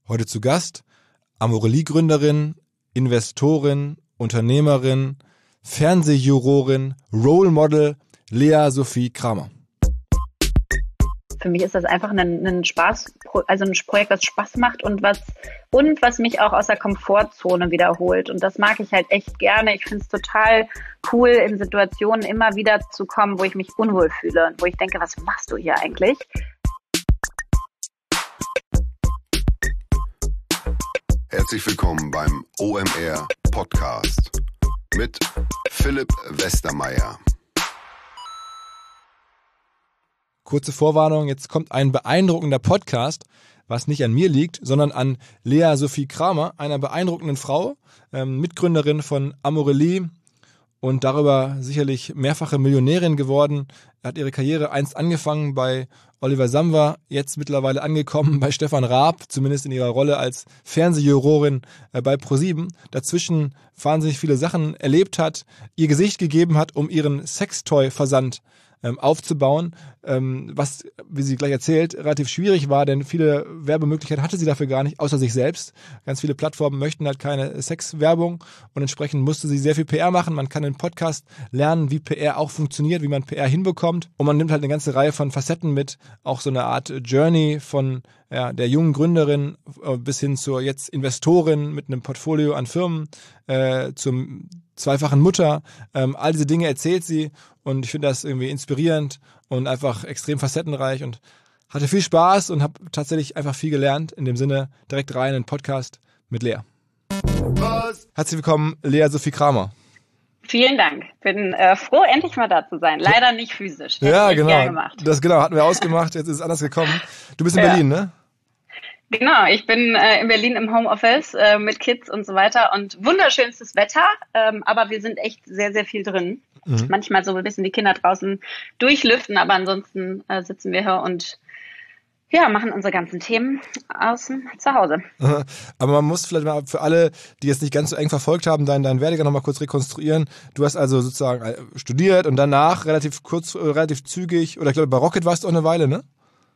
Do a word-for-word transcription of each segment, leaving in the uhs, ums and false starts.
Heute zu Gast Amorelie-Gründerin, Investorin, Unternehmerin, Fernsehjurorin, Role Model Lea Sophie Kramer. Für mich ist das einfach ein, ein Spaß, also ein Projekt, was Spaß macht und was und was mich auch aus der Komfortzone wiederholt. Und das mag ich halt echt gerne. Ich finde es total cool, in Situationen immer wieder zu kommen, wo ich mich unwohl fühle und wo ich denke, was machst du hier eigentlich? Herzlich willkommen beim O M R Podcast mit Philipp Westermeier. Kurze Vorwarnung, jetzt kommt ein beeindruckender Podcast, was nicht an mir liegt, sondern an Lea Sophie Kramer, einer beeindruckenden Frau, ähm, Mitgründerin von Amorelie und darüber sicherlich mehrfache Millionärin geworden. Er hat ihre Karriere einst angefangen bei Oliver Samwer, jetzt mittlerweile angekommen bei Stefan Raab, zumindest in ihrer Rolle als Fernsehjurorin äh, bei ProSieben. Dazwischen wahnsinnig viele Sachen erlebt hat, ihr Gesicht gegeben hat, um ihren Sextoy-Versand ähm, aufzubauen, ähm, was, wie sie gleich erzählt, relativ schwierig war, denn viele Werbemöglichkeiten hatte sie dafür gar nicht, außer sich selbst. Ganz viele Plattformen möchten halt keine Sexwerbung und entsprechend musste sie sehr viel P R machen. Man kann im Podcast lernen, wie P R auch funktioniert, wie man P R hinbekommt und man nimmt halt eine ganze Reihe von Facetten mit, auch so eine Art Journey von ja, der jungen Gründerin äh, bis hin zur jetzt Investorin mit einem Portfolio an Firmen, äh, zum zweifachen Mutter. Ähm, all diese Dinge erzählt sie und ich finde das irgendwie inspirierend und einfach extrem facettenreich und hatte viel Spaß und habe tatsächlich einfach viel gelernt. In dem Sinne direkt rein in den Podcast mit Lea. Was? Herzlich willkommen, Lea Sophie Kramer. Vielen Dank. Bin äh, froh, endlich mal da zu sein. Leider nicht physisch. Das ja, hätte ich genau. gern gemacht. Das genau hatten wir ausgemacht. Jetzt ist es anders gekommen. Du bist in ja. Berlin, ne? Genau, ich bin äh, in Berlin im Homeoffice äh, mit Kids und so weiter und wunderschönstes Wetter, ähm, aber wir sind echt sehr, sehr viel drin. Mhm. Manchmal so ein bisschen die Kinder draußen durchlüften, aber ansonsten äh, sitzen wir hier und ja, machen unsere ganzen Themen außen zu Hause. Aber man muss vielleicht mal für alle, die jetzt nicht ganz so eng verfolgt haben, deinen, deinen Werdegang nochmal kurz rekonstruieren. Du hast also sozusagen studiert und danach relativ kurz, relativ zügig, oder ich glaube bei Rocket warst du auch eine Weile, ne?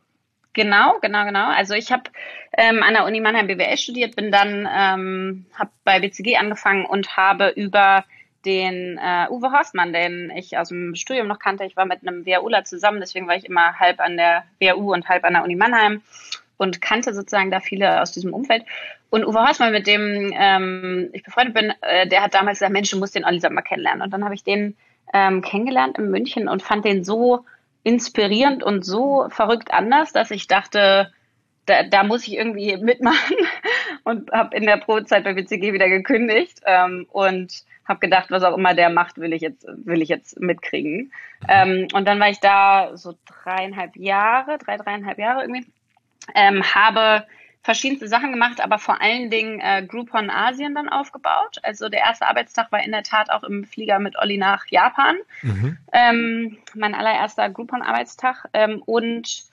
Genau, genau, genau. Also ich habe ähm, an der Uni Mannheim B W L studiert, bin dann, ähm, habe bei B C G angefangen und habe über den äh, Uwe Horstmann, den ich aus dem Studium noch kannte, ich war mit einem WHUler zusammen, deswegen war ich immer halb an der W H U und halb an der Uni Mannheim und kannte sozusagen da viele aus diesem Umfeld. Und Uwe Horstmann, mit dem ähm, ich befreundet bin, äh, der hat damals gesagt, Mensch, du musst den Olli mal kennenlernen. Und dann habe ich den ähm, kennengelernt in München und fand den so inspirierend und so verrückt anders, dass ich dachte, da, da muss ich irgendwie mitmachen und habe in der Probezeit bei B C G wieder gekündigt ähm, und habe gedacht, was auch immer der macht, will ich jetzt will ich jetzt mitkriegen. Ähm, und dann war ich da so dreieinhalb Jahre, drei, dreieinhalb Jahre irgendwie, ähm, habe verschiedenste Sachen gemacht, aber vor allen Dingen äh, Groupon Asien dann aufgebaut. Also der erste Arbeitstag war in der Tat auch im Flieger mit Olli nach Japan. Mhm. Ähm, mein allererster Groupon-Arbeitstag. Ähm, und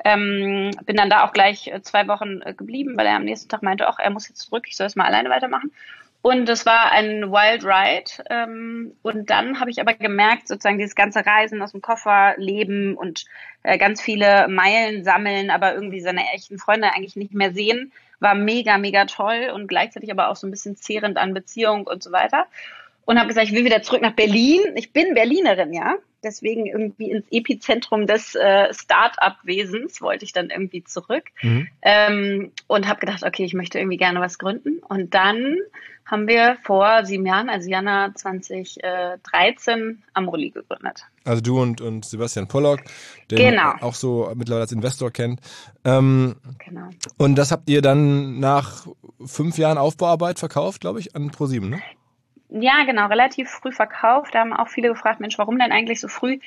ähm, bin dann da auch gleich zwei Wochen äh, geblieben, weil er am nächsten Tag meinte, ach, er muss jetzt zurück, ich soll es mal alleine weitermachen. Und es war ein Wild Ride. Ähm, und dann habe ich aber gemerkt, sozusagen dieses ganze Reisen aus dem Koffer, Leben und äh, ganz viele Meilen sammeln, aber irgendwie seine echten Freunde eigentlich nicht mehr sehen, war mega, mega toll und gleichzeitig aber auch so ein bisschen zehrend an Beziehung und so weiter. Und habe gesagt, ich will wieder zurück nach Berlin. Ich bin Berlinerin, ja. Deswegen irgendwie ins Epizentrum des äh, Start-up-Wesens wollte ich dann irgendwie zurück. Mhm. Ähm, und habe gedacht, okay, ich möchte irgendwie gerne was gründen. Und dann haben wir vor sieben Jahren, also Januar zwanzig dreizehn, Amorelie gegründet. Also du und, und Sebastian Pollock, den genau. man auch so mittlerweile als Investor kennt. Ähm, genau. Und das habt ihr dann nach fünf Jahren Aufbauarbeit verkauft, glaube ich, an ProSieben, ne? Ja, genau, relativ früh verkauft. Da haben auch viele gefragt, Mensch, warum denn eigentlich so früh?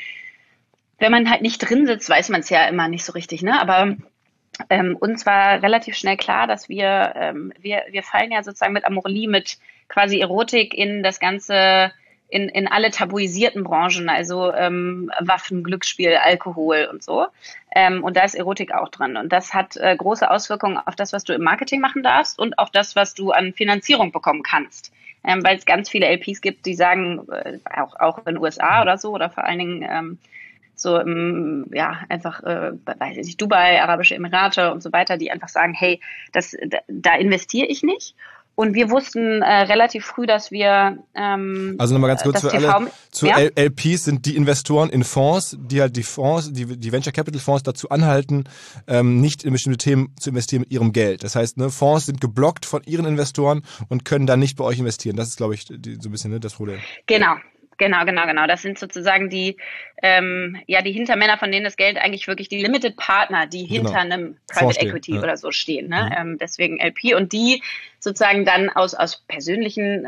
Wenn man halt nicht drin sitzt, weiß man es ja immer nicht so richtig, ne? Aber ähm, uns war relativ schnell klar, dass wir, ähm, wir, wir fallen ja sozusagen mit Amorelie, mit quasi Erotik in das ganze, in, in alle tabuisierten Branchen, also ähm, Waffen, Glücksspiel, Alkohol und so. Ähm, und da ist Erotik auch drin. Und das hat äh, große Auswirkungen auf das, was du im Marketing machen darfst und auch das, was du an Finanzierung bekommen kannst. Ähm, weil es ganz viele L Ps gibt, die sagen, äh, auch, auch in den U S A oder so, oder vor allen Dingen ähm, so im, ja, einfach, äh, weiß ich nicht, Dubai, Arabische Emirate und so weiter, die einfach sagen, hey, das, da, da investiere ich nicht. Und wir wussten äh, relativ früh, dass wir ähm, Also nochmal ganz kurz das für T V, alle, zu ja? L Ps sind die Investoren in Fonds, die halt die Fonds, die, die Venture Capital Fonds dazu anhalten, ähm, nicht in bestimmte Themen zu investieren mit ihrem Geld. Das heißt, ne, Fonds sind geblockt von ihren Investoren und können dann nicht bei euch investieren. Das ist, glaube ich, die, so ein bisschen ne, das Problem. Genau. Genau, genau, genau. Das sind sozusagen die, ähm, ja, die Hintermänner, von denen das Geld eigentlich wirklich die Limited Partner, die hinter Genau. einem Private Vorstehen, Equity ja. oder so stehen. Ne? Mhm. Ähm, deswegen L P und die sozusagen dann aus aus persönlichen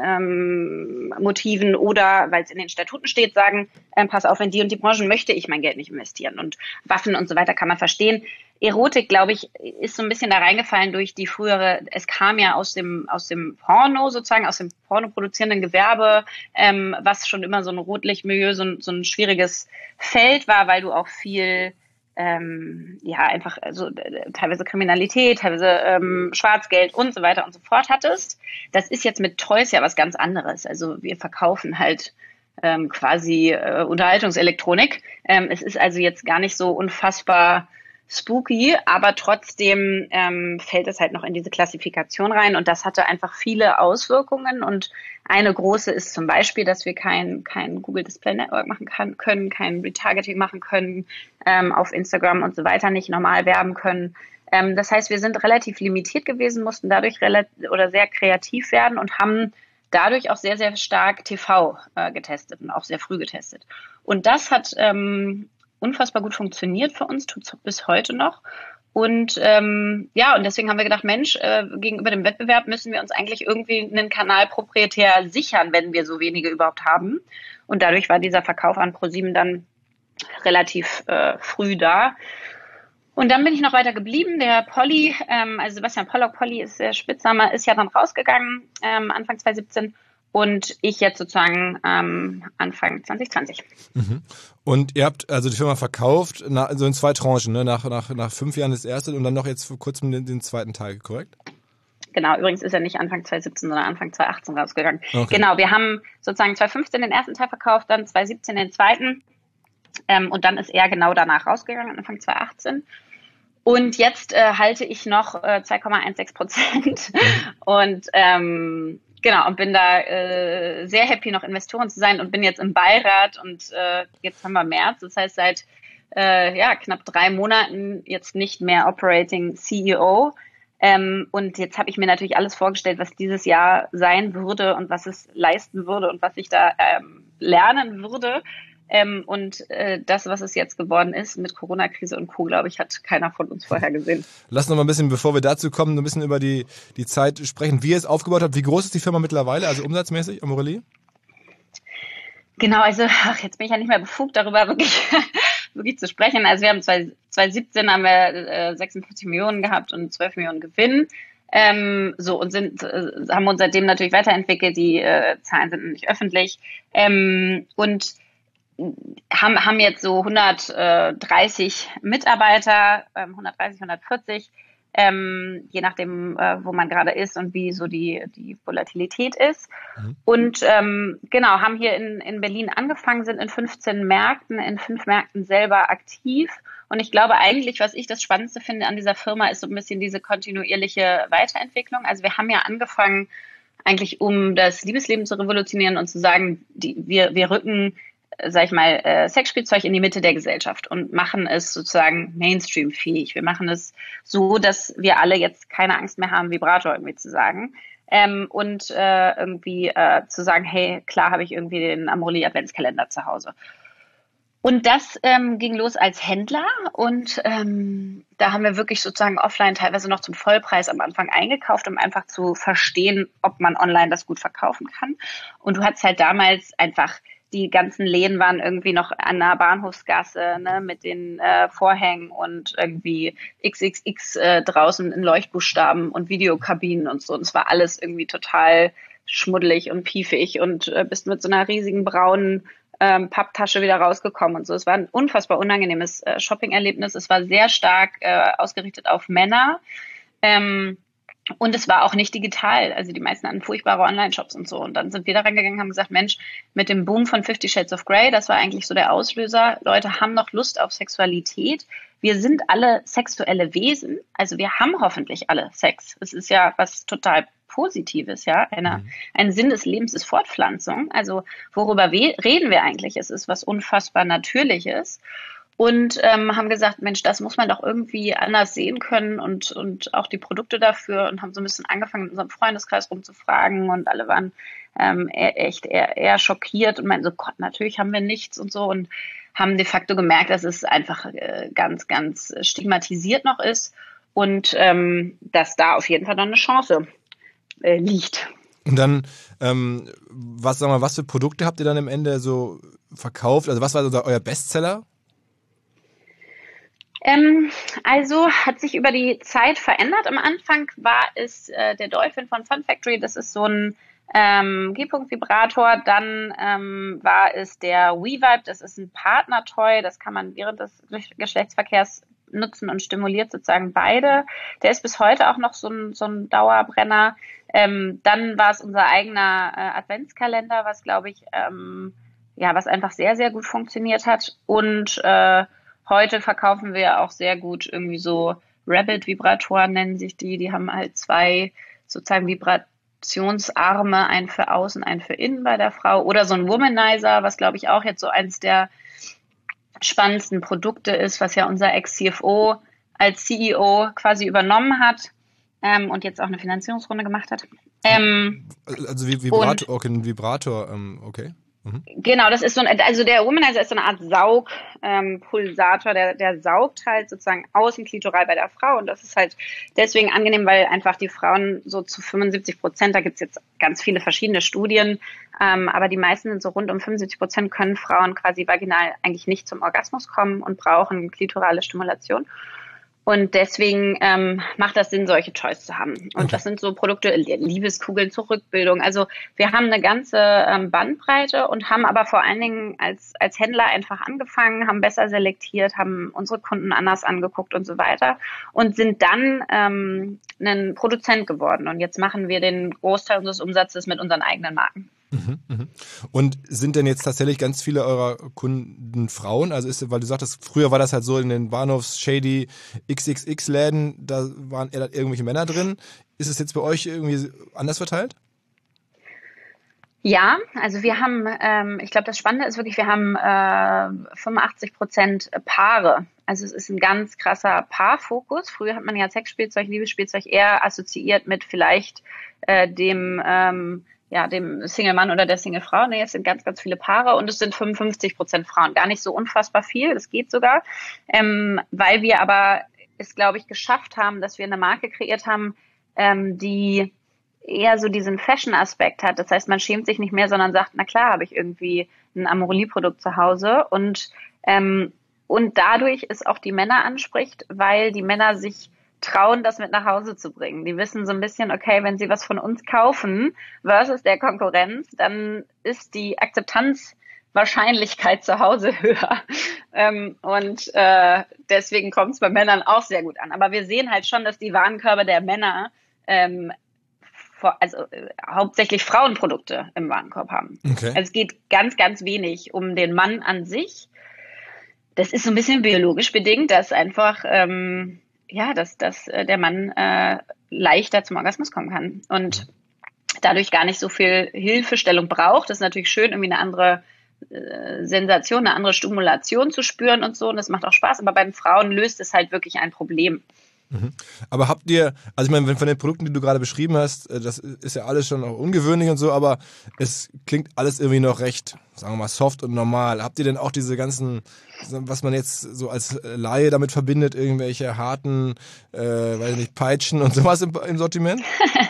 ähm, Motiven oder weil es in den Statuten steht, sagen, ähm, pass auf, in die und die Branchen möchte ich mein Geld nicht investieren. Und Waffen und so weiter kann man verstehen. Erotik, glaube ich, ist so ein bisschen da reingefallen durch die frühere, es kam ja aus dem aus dem Porno sozusagen, aus dem pornoproduzierenden Gewerbe, ähm, was schon immer so ein Rotlichtmilieu, so ein, so ein schwieriges Feld war, weil du auch viel, ähm, ja, einfach also teilweise Kriminalität, teilweise ähm, Schwarzgeld und so weiter und so fort hattest. Das ist jetzt mit Toys ja was ganz anderes. Also wir verkaufen halt ähm, quasi äh, Unterhaltungselektronik. Ähm, es ist also jetzt gar nicht so unfassbar spooky, aber trotzdem ähm, fällt es halt noch in diese Klassifikation rein und das hatte einfach viele Auswirkungen und eine große ist zum Beispiel, dass wir kein, kein Google Display Network machen kann, können, kein Retargeting machen können, ähm, auf Instagram und so weiter nicht normal werben können. Ähm, das heißt, wir sind relativ limitiert gewesen, mussten dadurch relativ oder sehr kreativ werden und haben dadurch auch sehr, sehr stark T V äh, getestet und auch sehr früh getestet. Und das hat ähm, unfassbar gut funktioniert für uns, tut es bis heute noch. Und ähm, ja, und deswegen haben wir gedacht, Mensch, äh, gegenüber dem Wettbewerb müssen wir uns eigentlich irgendwie einen Kanal proprietär sichern, wenn wir so wenige überhaupt haben. Und dadurch war dieser Verkauf an ProSieben dann relativ äh, früh da. Und dann bin ich noch weiter geblieben. Der Polly, ähm, also Sebastian Pollock, Polly ist der Spitzname, ist ja dann rausgegangen, ähm, Anfang zwanzig siebzehn. Und ich jetzt sozusagen ähm, Anfang zwanzig zwanzig. Mhm. Und ihr habt also die Firma verkauft, nach, also in zwei Tranchen, ne? nach, nach, nach fünf Jahren das erste und dann noch jetzt vor kurzem den, den zweiten Teil, korrekt? Genau, übrigens ist er nicht Anfang zwanzig siebzehn, sondern Anfang zwanzig achtzehn rausgegangen. Okay. Genau, wir haben sozusagen zwanzig fünfzehn den ersten Teil verkauft, dann zwanzig siebzehn den zweiten ähm, und dann ist er genau danach rausgegangen, Anfang zwanzig achtzehn. Und jetzt äh, halte ich noch äh, zwei Komma sechzehn Prozent und ähm, genau, und bin da äh, sehr happy, noch Investoren zu sein und bin jetzt im Beirat und äh, jetzt haben wir März, das heißt seit äh, ja, knapp drei Monaten jetzt nicht mehr Operating C E O. Ähm, und jetzt habe ich mir natürlich alles vorgestellt, was dieses Jahr sein würde und was es leisten würde und was ich da ähm, lernen würde. Ähm, und äh, das, was es jetzt geworden ist mit Corona-Krise und Co., glaube ich, hat keiner von uns vorher gesehen. Lass noch mal ein bisschen, bevor wir dazu kommen, ein bisschen über die, die Zeit sprechen, wie ihr es aufgebaut habt. Wie groß ist die Firma mittlerweile, also umsatzmäßig, Amorelie? Genau, also ach, jetzt bin ich ja nicht mehr befugt, darüber wirklich, wirklich zu sprechen. Also wir haben zwanzig siebzehn haben wir äh, sechsundfünfzig Millionen gehabt und zwölf Millionen Gewinn. Ähm, so und sind äh, haben uns seitdem natürlich weiterentwickelt. Die äh, Zahlen sind nicht öffentlich ähm, und haben, haben jetzt so hundertdreißig Mitarbeiter, ähm, hundertdreißig, hundertvierzig, ähm, je nachdem, äh, wo man gerade ist und wie so die, die Volatilität ist. Mhm. Und ähm, genau, haben hier in, in Berlin angefangen, sind in fünfzehn Märkten, in fünf Märkten selber aktiv. Und ich glaube eigentlich, was ich das Spannendste finde an dieser Firma, ist so ein bisschen diese kontinuierliche Weiterentwicklung. Also wir haben ja angefangen, eigentlich um das Liebesleben zu revolutionieren und zu sagen, die, wir, wir rücken sag ich mal, äh, Sexspielzeug in die Mitte der Gesellschaft und machen es sozusagen Mainstream-fähig. Wir machen es so, dass wir alle jetzt keine Angst mehr haben, Vibrator irgendwie zu sagen. Ähm, und äh, irgendwie äh, zu sagen, hey, klar habe ich irgendwie den Amorelie Adventskalender zu Hause. Und das ähm, ging los als Händler und ähm, da haben wir wirklich sozusagen offline teilweise noch zum Vollpreis am Anfang eingekauft, um einfach zu verstehen, ob man online das gut verkaufen kann. Und du hattest halt damals einfach die ganzen Läden waren irgendwie noch an der Bahnhofsgasse, ne, mit den äh, Vorhängen und irgendwie X X X äh, draußen in Leuchtbuchstaben und Videokabinen und so. Und es war alles irgendwie total schmuddelig und piefig und äh, bist mit so einer riesigen braunen ähm, Papptasche wieder rausgekommen und so. Es war ein unfassbar unangenehmes äh, Shopping-Erlebnis. Es war sehr stark äh, ausgerichtet auf Männer. Ähm, Und es war auch nicht digital. Also die meisten hatten furchtbare Online-Shops und so. Und dann sind wir da reingegangen und haben gesagt, Mensch, mit dem Boom von Fifty Shades of Grey, das war eigentlich so der Auslöser, Leute haben noch Lust auf Sexualität. Wir sind alle sexuelle Wesen. Also wir haben hoffentlich alle Sex. Es ist ja was total Positives, ja. Eine, mhm. Ein Sinn des Lebens ist Fortpflanzung. Also worüber we- reden wir eigentlich? Es ist was unfassbar Natürliches. Und ähm, haben gesagt, Mensch, das muss man doch irgendwie anders sehen können und, und auch die Produkte dafür und haben so ein bisschen angefangen, in unserem Freundeskreis rumzufragen und alle waren ähm, eher, echt eher, eher schockiert und meinten so, Gott, natürlich haben wir nichts und so und haben de facto gemerkt, dass es einfach äh, ganz, ganz stigmatisiert noch ist und ähm, dass da auf jeden Fall noch eine Chance äh, liegt. Und dann, ähm, was, sag mal, was für Produkte habt ihr dann am Ende so verkauft? Also was war so euer Bestseller? Ähm, also hat sich über die Zeit verändert. Am Anfang war es äh, der Dolphin von Fun Factory. Das ist so ein ähm, G-Punkt-Vibrator. Dann ähm, war es der WeVibe. Das ist ein Partner-Toy. Das kann man während des Geschlechtsverkehrs nutzen und stimuliert sozusagen beide. Der ist bis heute auch noch so ein, so ein Dauerbrenner. Ähm, dann war es unser eigener äh, Adventskalender, was glaube ich, ähm, ja, was einfach sehr, sehr gut funktioniert hat. Und äh, heute verkaufen wir auch sehr gut irgendwie so Rabbit-Vibratoren nennen sich die. Die haben halt zwei sozusagen Vibrationsarme, einen für außen, einen für innen bei der Frau. Oder so ein Womanizer, was glaube ich auch jetzt so eins der spannendsten Produkte ist, was ja unser Ex-C F O als C E O quasi übernommen hat ähm, und jetzt auch eine Finanzierungsrunde gemacht hat. Ähm, also wie Vibrator, okay, ein Vibrator, ähm, okay. Mhm. Genau, das ist so ein, also der Womanizer ist so eine Art Saugpulsator, ähm, der, der saugt halt sozusagen außen klitoral bei der Frau und das ist halt deswegen angenehm, weil einfach die Frauen so zu fünfundsiebzig Prozent, da gibt's jetzt ganz viele verschiedene Studien, ähm, aber die meisten sind so rund um fünfundsiebzig Prozent können Frauen quasi vaginal eigentlich nicht zum Orgasmus kommen und brauchen klitorale Stimulation. Und deswegen ähm, macht das Sinn, solche Toys zu haben. Und okay. Das sind so Produkte, Liebeskugeln zur Rückbildung. Also wir haben eine ganze ähm, Bandbreite und haben aber vor allen Dingen als als Händler einfach angefangen, haben besser selektiert, haben unsere Kunden anders angeguckt und so weiter und sind dann ähm, ein Produzent geworden. Und jetzt machen wir den Großteil unseres Umsatzes mit unseren eigenen Marken. Mhm, mhm. Und sind denn jetzt tatsächlich ganz viele eurer Kunden Frauen? Also ist, weil du sagtest, früher war das halt so in den Bahnhofs Shady X X X-Läden, da waren eher irgendwelche Männer drin. Ist es jetzt bei euch irgendwie anders verteilt? Ja, also wir haben, ähm, ich glaube, das Spannende ist wirklich, wir haben äh, fünfundachtzig Prozent Paare. Also es ist ein ganz krasser Paarfokus. Früher hat man ja Sexspielzeug, Liebesspielzeug eher assoziiert mit vielleicht äh, dem ähm, ja, dem Single-Mann oder der Single-Frau. Nee, es sind ganz, ganz viele Paare und es sind fünfundfünfzig Prozent Frauen. Gar nicht so unfassbar viel, das geht sogar. Ähm, weil wir aber es, glaube ich, geschafft haben, dass wir eine Marke kreiert haben, ähm, die eher so diesen Fashion-Aspekt hat. Das heißt, man schämt sich nicht mehr, sondern sagt, na klar, habe ich irgendwie ein Amorelie-Produkt zu Hause und, ähm, und dadurch es auch die Männer anspricht, weil die Männer sich trauen, das mit nach Hause zu bringen. Die wissen so ein bisschen, okay, wenn sie was von uns kaufen versus der Konkurrenz, dann ist die Akzeptanzwahrscheinlichkeit zu Hause höher. Ähm, und äh, deswegen kommt es bei Männern auch sehr gut an. Aber wir sehen halt schon, dass die Warenkörbe der Männer ähm, vor, also äh, hauptsächlich Frauenprodukte im Warenkorb haben. Okay. Also es geht ganz, ganz wenig um den Mann an sich. Das ist so ein bisschen biologisch bedingt, dass einfach ähm, ja, dass, dass äh, der Mann äh, leichter zum Orgasmus kommen kann und dadurch gar nicht so viel Hilfestellung braucht. Das ist natürlich schön, irgendwie eine andere äh, Sensation, eine andere Stimulation zu spüren und so. Und das macht auch Spaß. Aber bei den Frauen löst es halt wirklich ein Problem. Mhm. Aber habt ihr, also ich meine, von den Produkten, die du gerade beschrieben hast, das ist ja alles schon auch ungewöhnlich und so, aber es klingt alles irgendwie noch recht, sagen wir mal, soft und normal. Habt ihr denn auch diese ganzen, was man jetzt so als Laie damit verbindet, irgendwelche harten, äh, weiß ich nicht, Peitschen und sowas im, im Sortiment?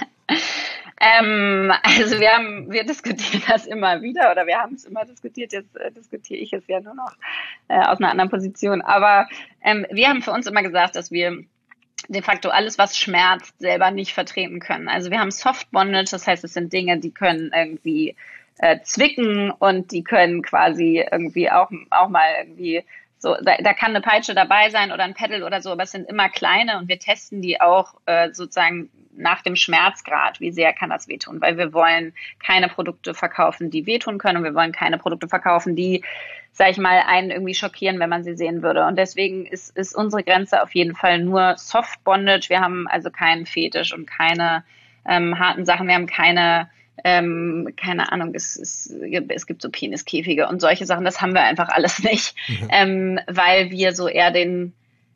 ähm, also wir haben, wir diskutieren das immer wieder oder wir haben es immer diskutiert, jetzt äh, diskutiere ich es ja nur noch äh, aus einer anderen Position. Aber ähm, wir haben für uns immer gesagt, dass wir de facto alles, was schmerzt, selber nicht vertreten können. Also wir haben Soft Bondage, das heißt, es sind Dinge, die können irgendwie äh, zwicken und die können quasi irgendwie auch auch mal irgendwie so, da, da kann eine Peitsche dabei sein oder ein Pedal oder so, aber es sind immer kleine und wir testen die auch äh, sozusagen nach dem Schmerzgrad, wie sehr kann das wehtun, weil wir wollen keine Produkte verkaufen, die wehtun können und wir wollen keine Produkte verkaufen, die, sag ich mal, einen irgendwie schockieren, wenn man sie sehen würde. Und deswegen ist, ist unsere Grenze auf jeden Fall nur Soft Bondage. Wir haben also keinen Fetisch und keine ähm, harten Sachen. Wir haben keine, ähm, keine Ahnung, es, es, es gibt so Peniskäfige und solche Sachen. Das haben wir einfach alles nicht, mhm. ähm, weil wir so eher den,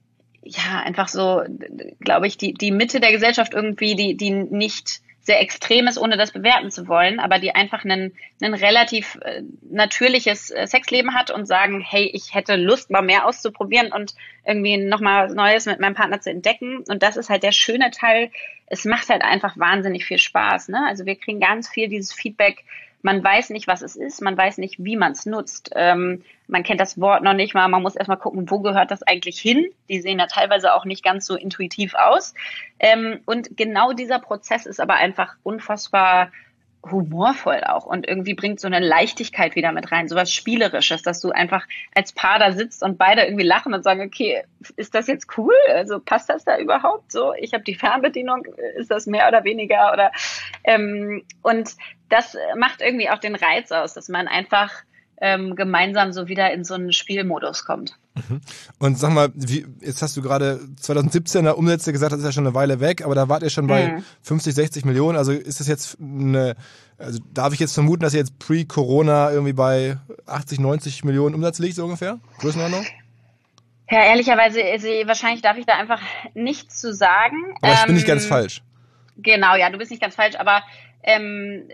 ja, einfach so, glaube ich, die, die Mitte der Gesellschaft irgendwie, die, die nicht sehr extrem ist, ohne das bewerten zu wollen, aber die einfach ein, ein relativ äh, natürliches äh, Sexleben hat und sagen, hey, ich hätte Lust, mal mehr auszuprobieren und irgendwie nochmal Neues mit meinem Partner zu entdecken. Und das ist halt der schöne Teil. Es macht halt einfach wahnsinnig viel Spaß, ne? Also wir kriegen ganz viel dieses Feedback. Man weiß nicht, was es ist, man weiß nicht, wie man es nutzt. Ähm, man kennt das Wort noch nicht mal, man muss erstmal gucken, wo gehört das eigentlich hin. Die sehen ja teilweise auch nicht ganz so intuitiv aus. Ähm, und genau dieser Prozess ist aber einfach unfassbar humorvoll auch und irgendwie bringt so eine Leichtigkeit wieder mit rein, sowas Spielerisches, dass du einfach als Paar da sitzt und beide irgendwie lachen und sagen, okay, ist das jetzt cool? Also passt das da überhaupt so? Ich habe die Fernbedienung, ist das mehr oder weniger? Oder ähm, und das macht irgendwie auch den Reiz aus, dass man einfach ähm, gemeinsam so wieder in so einen Spielmodus kommt. Und sag mal, wie, jetzt hast du gerade zwanzig siebzehn Umsätze gesagt, das ist ja schon eine Weile weg, aber da wart ihr schon bei mhm. fünfzig, sechzig Millionen, also ist das jetzt eine, also darf ich jetzt vermuten, dass ihr jetzt pre-Corona irgendwie bei achtzig, neunzig Millionen Umsatz liegt, so ungefähr? Größenordnung? Ja, ehrlicherweise, also, wahrscheinlich darf ich da einfach nichts zu sagen. Aber ich ähm, bin nicht ganz falsch. Genau, ja, du bist nicht ganz falsch, aber ähm,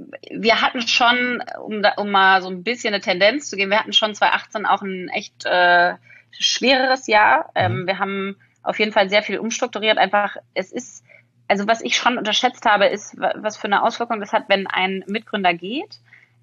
wir hatten schon, um, da, um mal so ein bisschen eine Tendenz zu geben, wir hatten schon zwanzig achtzehn auch ein echt äh, schwereres Jahr. Ähm, mhm. Wir haben auf jeden Fall sehr viel umstrukturiert. Einfach, es ist, also was ich schon unterschätzt habe, ist, was für eine Auswirkung das hat, wenn ein Mitgründer geht.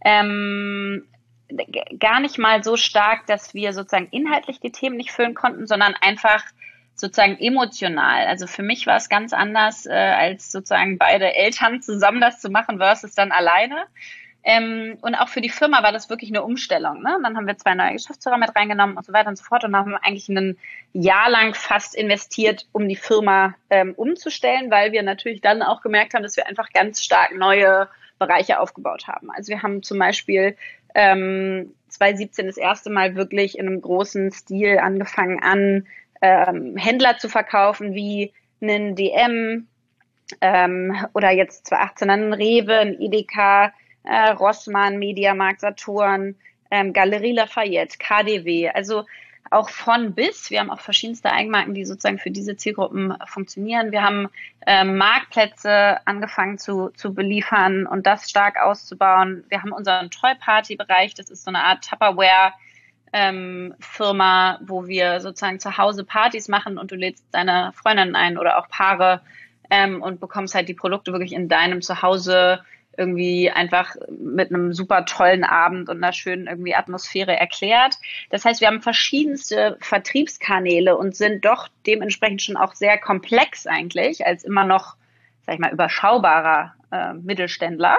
Ähm, gar nicht mal so stark, dass wir sozusagen inhaltlich die Themen nicht füllen konnten, sondern einfach sozusagen emotional. Also für mich war es ganz anders, äh, als sozusagen beide Eltern zusammen das zu machen versus dann alleine. Ähm, und auch für die Firma war das wirklich eine Umstellung. Ne? Und dann haben wir zwei neue Geschäftsführer mit reingenommen und so weiter und so fort und haben eigentlich ein Jahr lang fast investiert, um die Firma ähm, umzustellen, weil wir natürlich dann auch gemerkt haben, dass wir einfach ganz stark neue Bereiche aufgebaut haben. Also wir haben zum Beispiel ähm, zwanzig siebzehn das erste Mal wirklich in einem großen Stil angefangen an, Ähm, Händler zu verkaufen wie einen D M ähm, oder jetzt zwanzig achtzehn einen Rewe, ein Edeka, äh, Rossmann, Mediamarkt, Saturn, ähm, Galerie Lafayette, K D W, also auch von bis. Wir haben auch verschiedenste Eigenmarken, die sozusagen für diese Zielgruppen funktionieren. Wir haben ähm, Marktplätze angefangen zu, zu beliefern und das stark auszubauen. Wir haben unseren Toy-Party-Bereich, das ist so eine Art Tupperware Ähm, Firma, wo wir sozusagen zu Hause Partys machen und du lädst deine Freundinnen ein oder auch Paare ähm, und bekommst halt die Produkte wirklich in deinem Zuhause irgendwie einfach mit einem super tollen Abend und einer schönen irgendwie Atmosphäre erklärt. Das heißt, wir haben verschiedenste Vertriebskanäle und sind doch dementsprechend schon auch sehr komplex eigentlich, als immer noch, sag ich mal, überschaubarer äh, Mittelständler.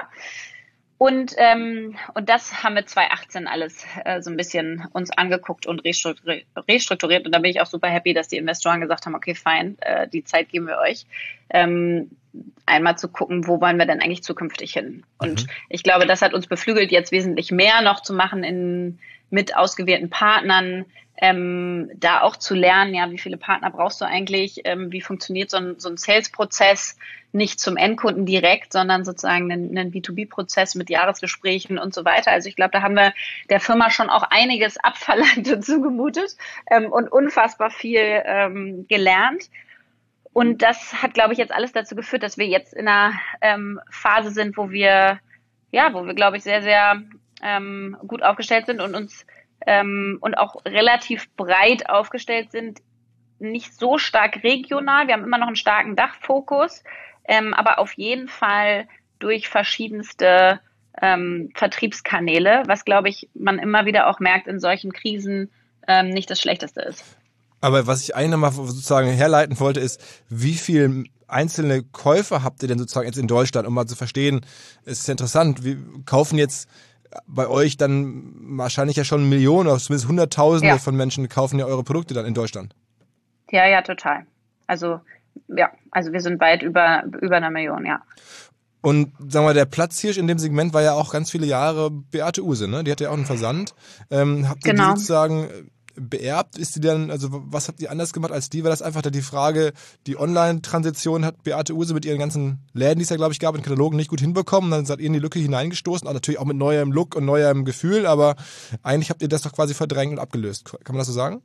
Und ähm, und das haben wir zwanzig achtzehn alles äh, so ein bisschen uns angeguckt und restrukturiert, restrukturiert. Und da bin ich auch super happy, dass die Investoren gesagt haben, okay, fein, äh, die Zeit geben wir euch. Ähm, einmal zu gucken, wo wollen wir denn eigentlich zukünftig hin? Und mhm. ich glaube, das hat uns beflügelt, jetzt wesentlich mehr noch zu machen in mit ausgewählten Partnern, ähm, da auch zu lernen, ja, wie viele Partner brauchst du eigentlich, ähm, wie funktioniert so ein, so ein Sales-Prozess, nicht zum Endkunden direkt, sondern sozusagen einen, einen B zwei B-Prozess mit Jahresgesprächen und so weiter. Also ich glaube, da haben wir der Firma schon auch einiges abverlangt und zugemutet ähm, und unfassbar viel ähm, gelernt. Und das hat, glaube ich, jetzt alles dazu geführt, dass wir jetzt in einer ähm, Phase sind, wo wir, ja, wo wir, glaube ich, sehr, sehr ähm, gut aufgestellt sind und uns ähm, und auch relativ breit aufgestellt sind. Nicht so stark regional. Wir haben immer noch einen starken Dachfokus, ähm, aber auf jeden Fall durch verschiedenste ähm, Vertriebskanäle, was, glaube ich, man immer wieder auch merkt in solchen Krisen ähm, nicht das Schlechteste ist. Aber was ich eigentlich nochmal sozusagen herleiten wollte, ist, wie viele einzelne Käufer habt ihr denn sozusagen jetzt in Deutschland, um mal zu verstehen, es ist ja interessant, wir kaufen jetzt bei euch dann wahrscheinlich ja schon Millionen, oder zumindest Hunderttausende ja. von Menschen kaufen ja eure Produkte dann in Deutschland. Ja, ja, total. Also ja, also wir sind weit über, über einer Million, ja. Und sagen wir, der Platzhirsch in dem Segment war ja auch ganz viele Jahre Beate Uhse, ne? Die hatte ja auch einen Versand. Ähm, habt ihr Genau. die sozusagen beerbt? Ist die dann, also was habt ihr anders gemacht als die? War das einfach die Frage, die Online-Transition hat Beate Uhse mit ihren ganzen Läden, die es ja, glaube ich, gab, in Katalogen nicht gut hinbekommen. Dann seid ihr in die Lücke hineingestoßen, auch natürlich auch mit neuem Look und neuem Gefühl, aber eigentlich habt ihr das doch quasi verdrängt und abgelöst. Kann man das so sagen?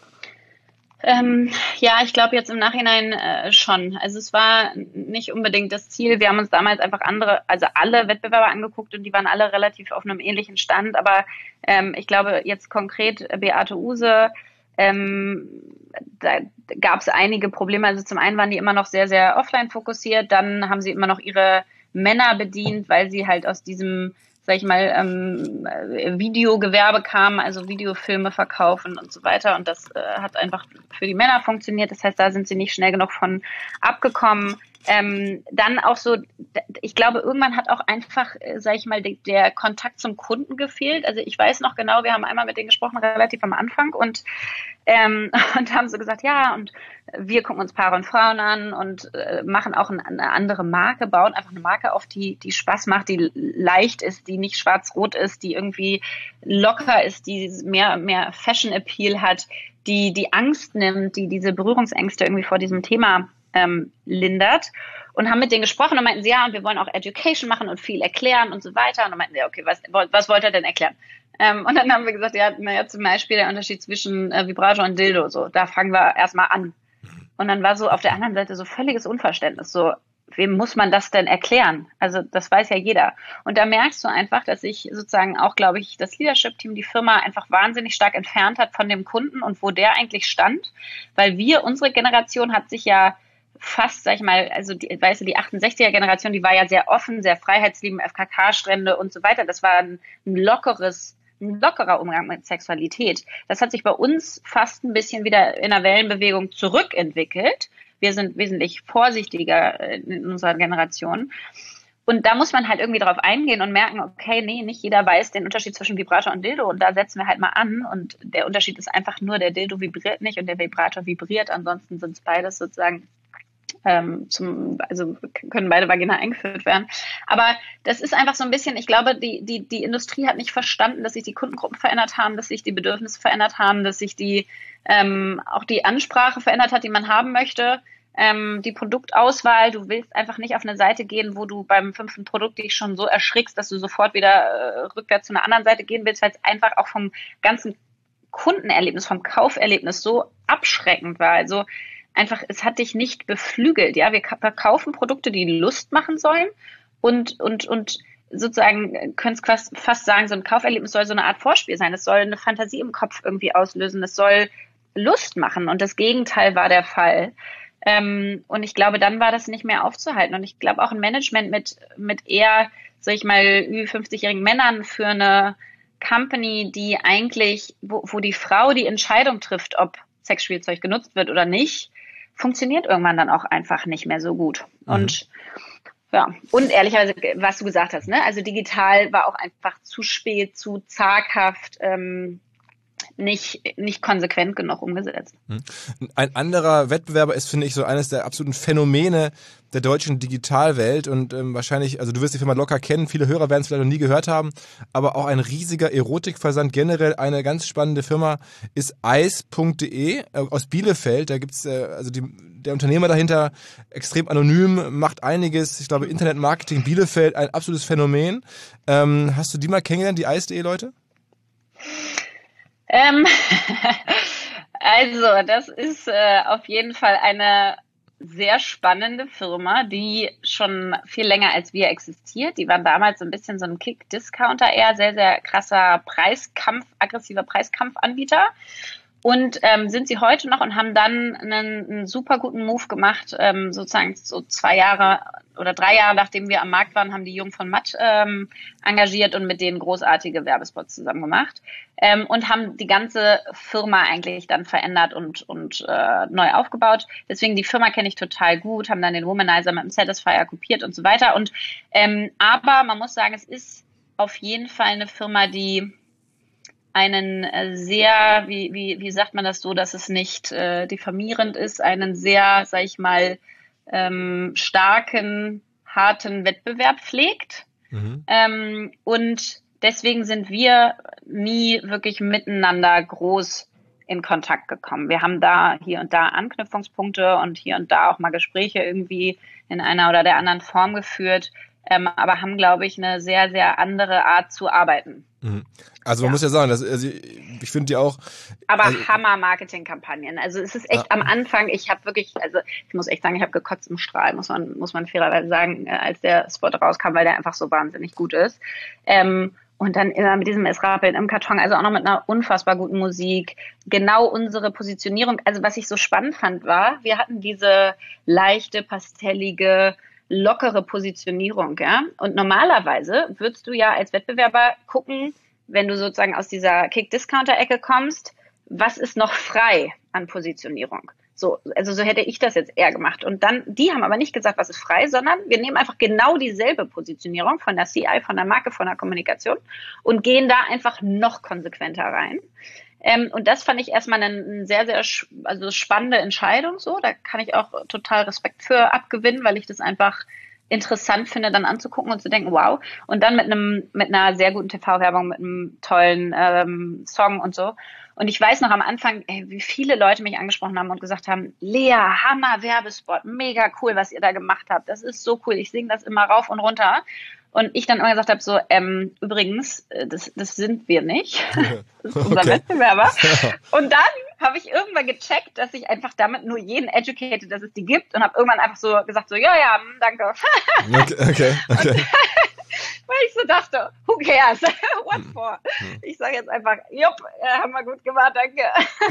Ähm, ja, ich glaube jetzt im Nachhinein äh, schon. Also es war nicht unbedingt das Ziel. Wir haben uns damals einfach andere, also alle Wettbewerber angeguckt und die waren alle relativ auf einem ähnlichen Stand. Aber ähm, ich glaube jetzt konkret Beate Uhse, ähm, da gab es einige Probleme. Also zum einen waren die immer noch sehr, sehr offline fokussiert. Dann haben sie immer noch ihre Männer bedient, weil sie halt aus diesem, sag ich mal, ähm, Videogewerbe kamen, also Videofilme verkaufen und so weiter. Und das äh, hat einfach für die Männer funktioniert. Das heißt, da sind sie nicht schnell genug von abgekommen. Ähm, dann auch so, ich glaube, irgendwann hat auch einfach, äh, sag ich mal, de- der Kontakt zum Kunden gefehlt. Also ich weiß noch genau, wir haben einmal mit denen gesprochen, relativ am Anfang und ähm, und haben so gesagt, ja, und wir gucken uns Paare und Frauen an und äh, machen auch ein, eine andere Marke, bauen einfach eine Marke auf, die, die Spaß macht, die leicht ist, die nicht schwarz-rot ist, die irgendwie locker ist, die mehr, mehr Fashion-Appeal hat, die die Angst nimmt, die diese Berührungsängste irgendwie vor diesem Thema ähm, lindert. Und haben mit denen gesprochen und meinten sie, ja, und wir wollen auch Education machen und viel erklären und so weiter. Und dann meinten sie, okay, was, was wollt ihr denn erklären? Ähm, und dann haben wir gesagt, ja, naja, zum Beispiel der Unterschied zwischen äh, Vibrator und Dildo, so, da fangen wir erstmal an. Und dann war so auf der anderen Seite so völliges Unverständnis, so, wem muss man das denn erklären? Also das weiß ja jeder. Und da merkst du einfach, dass sich sozusagen auch, glaube ich, das Leadership-Team, die Firma einfach wahnsinnig stark entfernt hat von dem Kunden und wo der eigentlich stand. Weil wir, unsere Generation hat sich ja fast, sag ich mal, also die, weißt du, die achtundsechziger-Generation, die war ja sehr offen, sehr freiheitsliebend, F K K-Strände und so weiter. Das war ein, ein lockeres ein lockerer Umgang mit Sexualität. Das hat sich bei uns fast ein bisschen wieder in einer Wellenbewegung zurückentwickelt. Wir sind wesentlich vorsichtiger in unserer Generation. Und da muss man halt irgendwie drauf eingehen und merken, okay, nee, nicht jeder weiß den Unterschied zwischen Vibrator und Dildo. Und da setzen wir halt mal an. Und der Unterschied ist einfach nur, der Dildo vibriert nicht und der Vibrator vibriert. Ansonsten sind es beides sozusagen Ähm, zum, also können beide Vagina eingeführt werden. Aber das ist einfach so ein bisschen, ich glaube, die, die, die Industrie hat nicht verstanden, dass sich die Kundengruppen verändert haben, dass sich die Bedürfnisse verändert haben, dass sich die ähm, auch die Ansprache verändert hat, die man haben möchte. Ähm, die Produktauswahl, du willst einfach nicht auf eine Seite gehen, wo du beim fünften Produkt dich schon so erschrickst, dass du sofort wieder äh, rückwärts zu einer anderen Seite gehen willst, weil es einfach auch vom ganzen Kundenerlebnis, vom Kauferlebnis so abschreckend war. Also einfach, es hat dich nicht beflügelt. Ja, wir verkaufen Produkte, die Lust machen sollen und, und, und sozusagen, können es fast, fast sagen, so ein Kauferlebnis soll so eine Art Vorspiel sein. Es soll eine Fantasie im Kopf irgendwie auslösen. Es soll Lust machen. Und das Gegenteil war der Fall. Ähm, und ich glaube, dann war das nicht mehr aufzuhalten. Und ich glaube auch ein Management mit, mit eher, sag ich mal, über fünfzigjährigen Männern für eine Company, die eigentlich, wo, wo die Frau die Entscheidung trifft, ob Sexspielzeug genutzt wird oder nicht, funktioniert irgendwann dann auch einfach nicht mehr so gut. Mhm. Und ja, und ehrlicherweise, was du gesagt hast, ne, also digital war auch einfach zu spät, zu zaghaft, ähm, nicht, nicht konsequent genug umgesetzt. Ein anderer Wettbewerber ist, finde ich, so eines der absoluten Phänomene der deutschen Digitalwelt und ähm, wahrscheinlich, also du wirst die Firma locker kennen, viele Hörer werden es vielleicht noch nie gehört haben, aber auch ein riesiger Erotikversand, generell eine ganz spannende Firma ist eis punkt de äh, aus Bielefeld. Da gibt's äh, also die, der Unternehmer dahinter, extrem anonym, macht einiges, ich glaube Internetmarketing Bielefeld, ein absolutes Phänomen. Ähm, hast du die mal kennengelernt, die eis punkt de Leute? Ähm, also, das ist äh, auf jeden Fall eine sehr spannende Firma, die schon viel länger als wir existiert. Die waren damals so ein bisschen so ein Kick-Discounter, eher sehr, sehr krasser Preiskampf, aggressiver Preiskampfanbieter. Und ähm, sind sie heute noch und haben dann einen, einen super guten Move gemacht, ähm, sozusagen so zwei Jahre oder drei Jahre, nachdem wir am Markt waren, haben die Jung von Matt ähm, engagiert und mit denen großartige Werbespots zusammen gemacht ähm, und haben die ganze Firma eigentlich dann verändert und und äh, neu aufgebaut. Deswegen die Firma kenne ich total gut, haben dann den Womanizer mit dem Satisfier kopiert und so weiter. Und ähm, aber man muss sagen, es ist auf jeden Fall eine Firma, die einen äh, sehr, wie, wie, wie sagt man das so, dass es nicht äh, diffamierend ist, einen sehr, sag ich mal, ähm, starken, harten Wettbewerb pflegt. Mhm. Ähm, und deswegen sind wir nie wirklich miteinander groß in Kontakt gekommen. Wir haben da hier und da Anknüpfungspunkte und hier und da auch mal Gespräche irgendwie in einer oder der anderen Form geführt, ähm, aber haben, glaube ich, eine sehr, sehr andere Art zu arbeiten. Also man ja. muss ja sagen, dass, also ich finde die auch... Aber also, Hammer-Marketing-Kampagnen. Also es ist echt ja. am Anfang, ich habe wirklich, also ich muss echt sagen, ich habe gekotzt im Strahl, muss man, muss man fairerweise sagen, als der Spot rauskam, weil der einfach so wahnsinnig gut ist. Ähm, und dann immer mit diesem Esrapeln im Karton, also auch noch mit einer unfassbar guten Musik. Genau unsere Positionierung. Also was ich so spannend fand war, wir hatten diese leichte, pastellige, lockere Positionierung, ja. Und normalerweise würdest du ja als Wettbewerber gucken, wenn du sozusagen aus dieser Kick-Discounter-Ecke kommst, was ist noch frei an Positionierung? So, also so hätte ich das jetzt eher gemacht. Und dann, die haben aber nicht gesagt, was ist frei, sondern wir nehmen einfach genau dieselbe Positionierung von der C I, von der Marke, von der Kommunikation und gehen da einfach noch konsequenter rein. Ähm, und das fand ich erstmal eine, eine sehr, sehr also spannende Entscheidung. So, da kann ich auch total Respekt für abgewinnen, weil ich das einfach interessant finde, dann anzugucken und zu denken, wow. Und dann mit einem mit einer sehr guten T V-Werbung, mit einem tollen ähm, Song und so. Und ich weiß noch am Anfang, ey, wie viele Leute mich angesprochen haben und gesagt haben, Lea, Hammer Werbespot, mega cool, was ihr da gemacht habt. Das ist so cool, ich singe das immer rauf und runter. Und ich dann immer gesagt habe, so, ähm, übrigens, das, das sind wir nicht. Das ist unser okay. Wettbewerber. Und dann habe ich irgendwann gecheckt, dass ich einfach damit nur jeden educated, dass es die gibt. Und habe irgendwann einfach so gesagt, so, ja, ja, danke. Okay, okay, okay. Und, weil ich so dachte, who cares? What for? Ich sage jetzt einfach, jupp, haben wir gut gemacht, danke.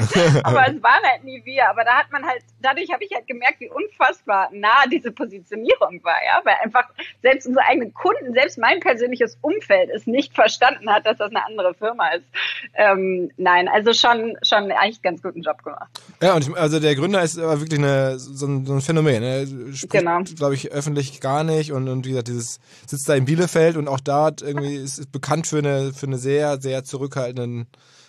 Aber es waren halt nie wir. Aber da hat man halt, dadurch habe ich halt gemerkt, wie unfassbar nah diese Positionierung war, ja, weil einfach selbst unsere eigenen Kunden, selbst mein persönliches Umfeld es nicht verstanden hat, dass das eine andere Firma ist. Ähm, nein, also schon, schon eigentlich ganz guten Job gemacht. Ja, und ich, also der Gründer ist aber wirklich eine, so, ein, so ein Phänomen. Er spricht, genau. glaube ich, öffentlich gar nicht und, und wie gesagt, dieses sitzt da in Bielefeld und auch da irgendwie ist, ist bekannt für eine, für eine sehr, sehr zurückhaltenden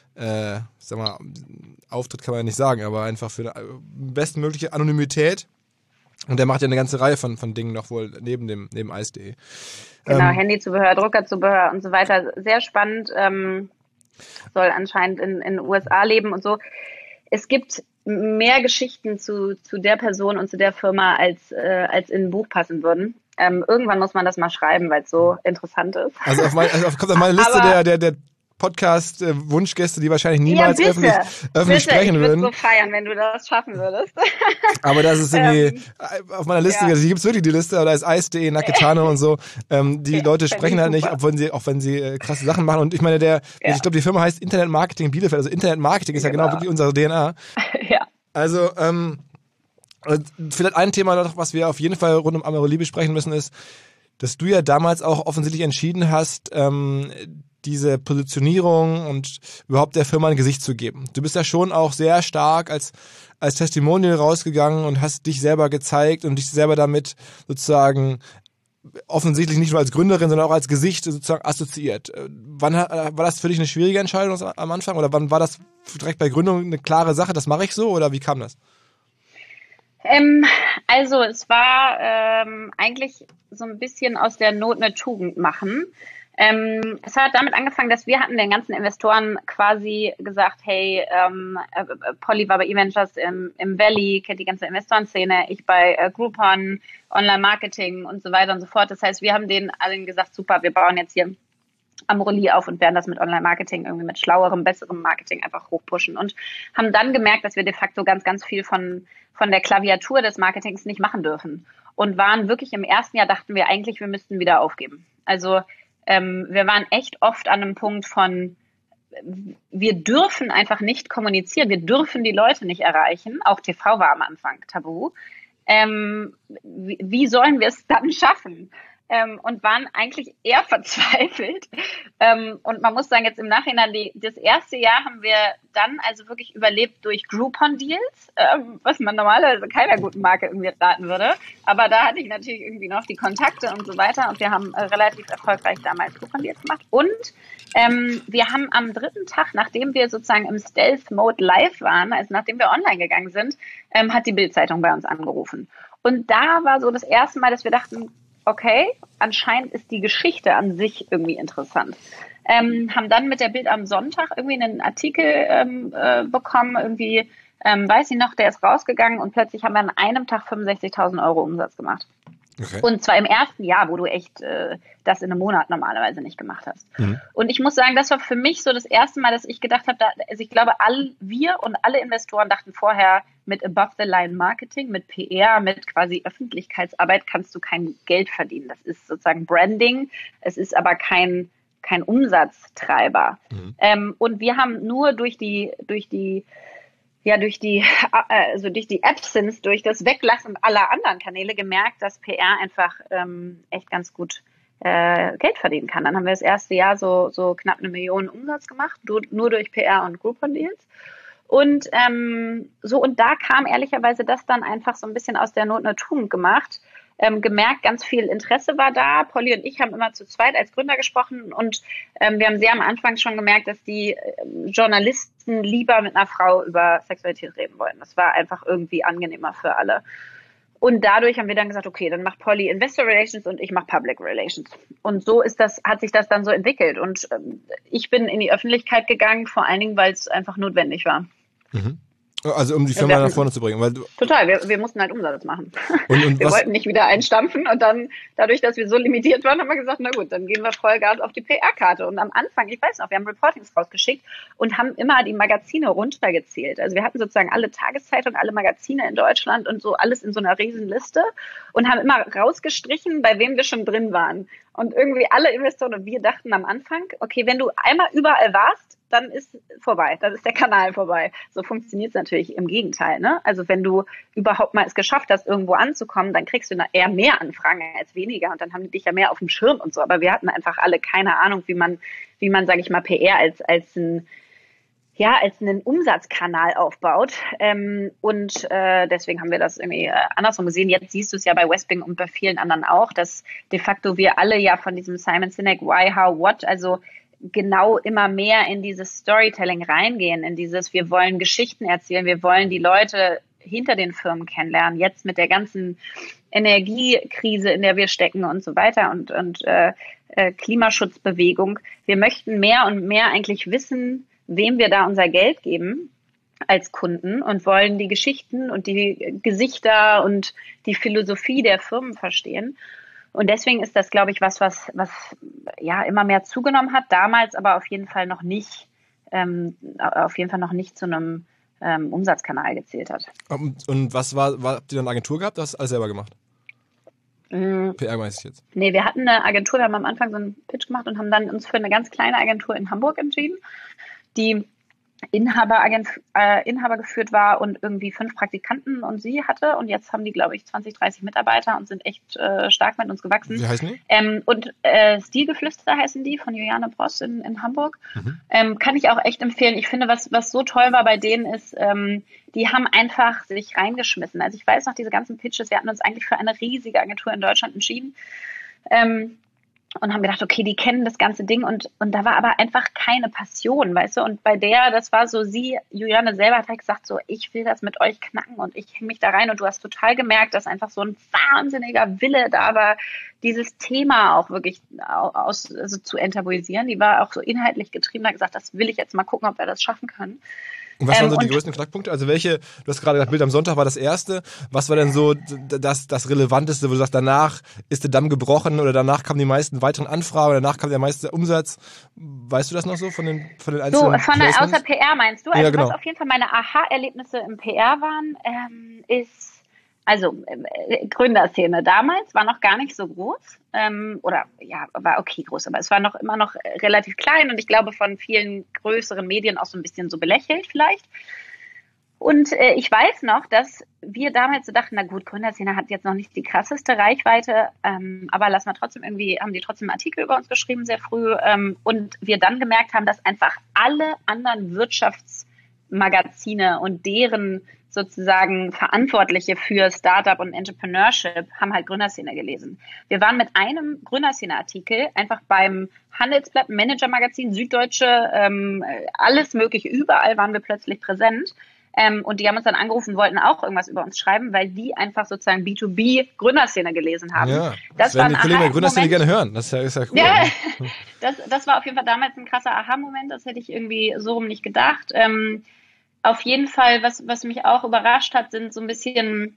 äh, sag mal, Auftritt kann man ja nicht sagen, aber einfach für eine bestmögliche Anonymität. Und der macht ja eine ganze Reihe von, von Dingen noch wohl neben dem neben eis punkt de. Genau, ähm, Handyzubehör, Druckerzubehör und so weiter. Sehr spannend. Ähm, soll anscheinend in in den U S A leben und so. Es gibt mehr Geschichten zu zu der Person und zu der Firma, als äh, als in ein Buch passen würden. Ähm, irgendwann muss man das mal schreiben, weil es so interessant ist. Also, auf mein, also auf, kommt auf meine Liste der der der Podcast-Wunschgäste, die wahrscheinlich niemals ja, öffentlich, öffentlich bitte. sprechen würden. Ich würde so feiern, wenn du das schaffen würdest. Aber das ist irgendwie ähm, auf meiner Liste, ja. also hier gibt's wirklich die Liste, da ist eis punkt de, Naketano und so. Ähm, die ja, Leute sprechen halt nicht, auch wenn sie, auch wenn sie äh, krasse Sachen machen. Und ich meine, der, ja. ich glaube, die Firma heißt Internet Marketing Bielefeld. Also Internet Marketing ist ja genau, genau wirklich unsere D N A. Ja. Also, ähm, vielleicht ein Thema noch, was wir auf jeden Fall rund um Amorelie besprechen müssen, ist, dass du ja damals auch offensichtlich entschieden hast, ähm, diese Positionierung und überhaupt der Firma ein Gesicht zu geben. Du bist ja schon auch sehr stark als als Testimonial rausgegangen und hast dich selber gezeigt und dich selber damit sozusagen offensichtlich nicht nur als Gründerin, sondern auch als Gesicht sozusagen assoziiert. Wann war das für dich eine schwierige Entscheidung am Anfang oder wann war das direkt bei Gründung eine klare Sache, das mache ich so oder wie kam das? Ähm, also es war ähm, eigentlich so ein bisschen aus der Not eine Tugend machen. Ähm, es hat damit angefangen, dass wir hatten den ganzen Investoren quasi gesagt, hey, ähm, äh, Polly war bei eVentures im, im Valley, kennt die ganze Investorenszene, ich bei äh, Groupon, Online-Marketing und so weiter und so fort. Das heißt, wir haben denen allen gesagt, super, wir bauen jetzt hier Amorelie auf und werden das mit Online-Marketing irgendwie mit schlauerem, besserem Marketing einfach hochpushen und haben dann gemerkt, dass wir de facto ganz, ganz viel von, von der Klaviatur des Marketings nicht machen dürfen und waren wirklich im ersten Jahr, dachten wir eigentlich, wir müssten wieder aufgeben. Also ähm, wir waren echt oft an einem Punkt von, wir dürfen einfach nicht kommunizieren, wir dürfen die Leute nicht erreichen, auch T V war am Anfang tabu. Ähm, wie, wie sollen wir es dann schaffen? ähm, und waren eigentlich eher verzweifelt. Ähm, und man muss sagen, jetzt im Nachhinein, die, das erste Jahr haben wir dann also wirklich überlebt durch Groupon-Deals, ähm, was man normalerweise keiner guten Marke irgendwie raten würde. Aber da hatte ich natürlich irgendwie noch die Kontakte und so weiter und wir haben äh, relativ erfolgreich damals Groupon-Deals gemacht. Und ähm, wir haben am dritten Tag, nachdem wir sozusagen im Stealth-Mode live waren, also nachdem wir online gegangen sind, ähm, hat die Bild-Zeitung bei uns angerufen. Und da war so das erste Mal, dass wir dachten, okay, anscheinend ist die Geschichte an sich irgendwie interessant. Ähm, haben dann mit der Bild am Sonntag irgendwie einen Artikel ähm, äh, bekommen, irgendwie, ähm, weiß ich noch, der ist rausgegangen und plötzlich haben wir an einem Tag fünfundsechzigtausend Euro Umsatz gemacht. Okay. Und zwar im ersten Jahr, wo du echt äh, das in einem Monat normalerweise nicht gemacht hast. Mhm. Und ich muss sagen, das war für mich so das erste Mal, dass ich gedacht habe, da, also ich glaube, all, wir und alle Investoren dachten vorher, mit Above-the-Line-Marketing, mit P R, mit quasi Öffentlichkeitsarbeit kannst du kein Geld verdienen. Das ist sozusagen Branding, es ist aber kein, kein Umsatztreiber. Mhm. Ähm, und wir haben nur durch die, durch die ja durch die also durch die Absence, durch das Weglassen aller anderen Kanäle gemerkt, dass P R einfach ähm, echt ganz gut äh, Geld verdienen kann. Dann haben wir das erste Jahr so so knapp eine Million Umsatz gemacht, nur, nur durch P R und Groupon Deals. Und ähm, so und da kam ehrlicherweise das dann einfach so ein bisschen aus der Not eine Tugend gemacht. Ähm, gemerkt, ganz viel Interesse war da. Polly und ich haben immer zu zweit als Gründer gesprochen und ähm, wir haben sehr am Anfang schon gemerkt, dass die ähm, Journalisten lieber mit einer Frau über Sexualität reden wollen. Das war einfach irgendwie angenehmer für alle. Und dadurch haben wir dann gesagt, okay, dann macht Polly Investor Relations und ich mache Public Relations. Und so ist das, hat sich das dann so entwickelt. Und ähm, ich bin in die Öffentlichkeit gegangen, vor allen Dingen, weil es einfach notwendig war. Mhm. Also um die Firma hatten, nach vorne zu bringen. Weil du total, wir, wir mussten halt Umsatz machen. Und, und wir was? wollten nicht wieder einstampfen und dann, dadurch, dass wir so limitiert waren, haben wir gesagt, na gut, dann gehen wir Vollgas auf die P R-Karte. Und am Anfang, ich weiß noch, wir haben Reportings rausgeschickt und haben immer die Magazine runtergezählt. Also wir hatten sozusagen alle Tageszeitungen, alle Magazine in Deutschland und so alles in so einer riesen Liste und haben immer rausgestrichen, bei wem wir schon drin waren. Und irgendwie alle Investoren und wir dachten am Anfang, okay, wenn du einmal überall warst, dann ist vorbei, dann ist der Kanal vorbei. So funktioniert es natürlich im Gegenteil, ne? Also wenn du überhaupt mal es geschafft hast, irgendwo anzukommen, dann kriegst du eher mehr Anfragen als weniger und dann haben die dich ja mehr auf dem Schirm und so. Aber wir hatten einfach alle keine Ahnung, wie man, wie man, sage ich mal, P R als als ein ja, als einen Umsatzkanal aufbaut. Ähm, und äh, deswegen haben wir das irgendwie äh, andersrum gesehen. Jetzt siehst du es ja bei Westwing und bei vielen anderen auch, dass de facto wir alle ja von diesem Simon Sinek Why, How, What, also genau immer mehr in dieses Storytelling reingehen, in dieses, wir wollen Geschichten erzählen, wir wollen die Leute hinter den Firmen kennenlernen, jetzt mit der ganzen Energiekrise, in der wir stecken und so weiter und, und äh, äh, Klimaschutzbewegung. Wir möchten mehr und mehr eigentlich wissen, wem wir da unser Geld geben als Kunden und wollen die Geschichten und die Gesichter und die Philosophie der Firmen verstehen. Und deswegen ist das, glaube ich, was, was, was ja immer mehr zugenommen hat, damals aber auf jeden Fall noch nicht, ähm, auf jeden Fall noch nicht zu einem ähm, Umsatzkanal gezählt hat. Und, und was war, war, habt ihr dann eine Agentur gehabt? Das hast du alles selber gemacht? Mhm. P R weiß ich jetzt. Nee, wir hatten eine Agentur, wir haben am Anfang so einen Pitch gemacht und haben dann uns für eine ganz kleine Agentur in Hamburg entschieden, die Inhaber, äh, Inhaber geführt war und irgendwie fünf Praktikanten und sie hatte. Und jetzt haben die, glaube ich, zwanzig, dreißig Mitarbeiter und sind echt äh, stark mit uns gewachsen. Wie heißen die? Ähm, und äh, Stilgeflüster heißen die, von Juliane Bross in, in Hamburg. Mhm. Ähm, kann ich auch echt empfehlen. Ich finde, was, was so toll war bei denen ist, ähm, die haben einfach sich reingeschmissen. Also ich weiß noch, diese ganzen Pitches, wir hatten uns eigentlich für eine riesige Agentur in Deutschland entschieden. Ähm, Und haben gedacht, okay, die kennen das ganze Ding und und da war aber einfach keine Passion, weißt du? Und bei der, das war so sie, Juliane selber hat halt gesagt, so, ich will das mit euch knacken und ich hänge mich da rein und du hast total gemerkt, dass einfach so ein wahnsinniger Wille da war, dieses Thema auch wirklich aus, also zu enttabuisieren. Die war auch so inhaltlich getrieben, hat gesagt, das will ich jetzt mal gucken, ob wir das schaffen können. Und was waren so die ähm, größten Knackpunkte? Also welche, du hast gerade gesagt, Bild am Sonntag war das erste. Was war denn so das, das Relevanteste, wo du sagst, danach ist der Damm gebrochen oder danach kamen die meisten weiteren Anfragen oder danach kam der meiste Umsatz? Weißt du das noch so von den, von den einzelnen So, von der, außer P R meinst du? Also ja, genau. Was auf jeden Fall meine Aha-Erlebnisse im P R waren, ähm, ist, also äh, Gründerszene damals war noch gar nicht so groß. Ähm, oder ja, war okay groß, aber es war noch immer noch relativ klein und ich glaube von vielen größeren Medien auch so ein bisschen so belächelt vielleicht. Und äh, ich weiß noch, dass wir damals so dachten, na gut, Gründerszene hat jetzt noch nicht die krasseste Reichweite, ähm, aber lassen wir trotzdem irgendwie, haben die trotzdem einen Artikel über uns geschrieben, sehr früh. Ähm, und wir dann gemerkt haben, dass einfach alle anderen Wirtschaftsmagazine und deren sozusagen Verantwortliche für Startup und Entrepreneurship haben halt Gründerszene gelesen. Wir waren mit einem Gründerszene-Artikel einfach beim Handelsblatt, Manager-Magazin, Süddeutsche, ähm, alles mögliche, überall waren wir plötzlich präsent. Ähm, und die haben uns dann angerufen, wollten auch irgendwas über uns schreiben, weil die einfach sozusagen B zwei B Gründerszene gelesen haben. Ja, das, das werden die Kollegen der Gründerszene gerne hören. Das ist ja, ist ja cool. Ja, das, das war auf jeden Fall damals ein krasser Aha-Moment. Das hätte ich irgendwie so rum nicht gedacht. Ähm, auf jeden Fall, was, was mich auch überrascht hat, sind so ein bisschen,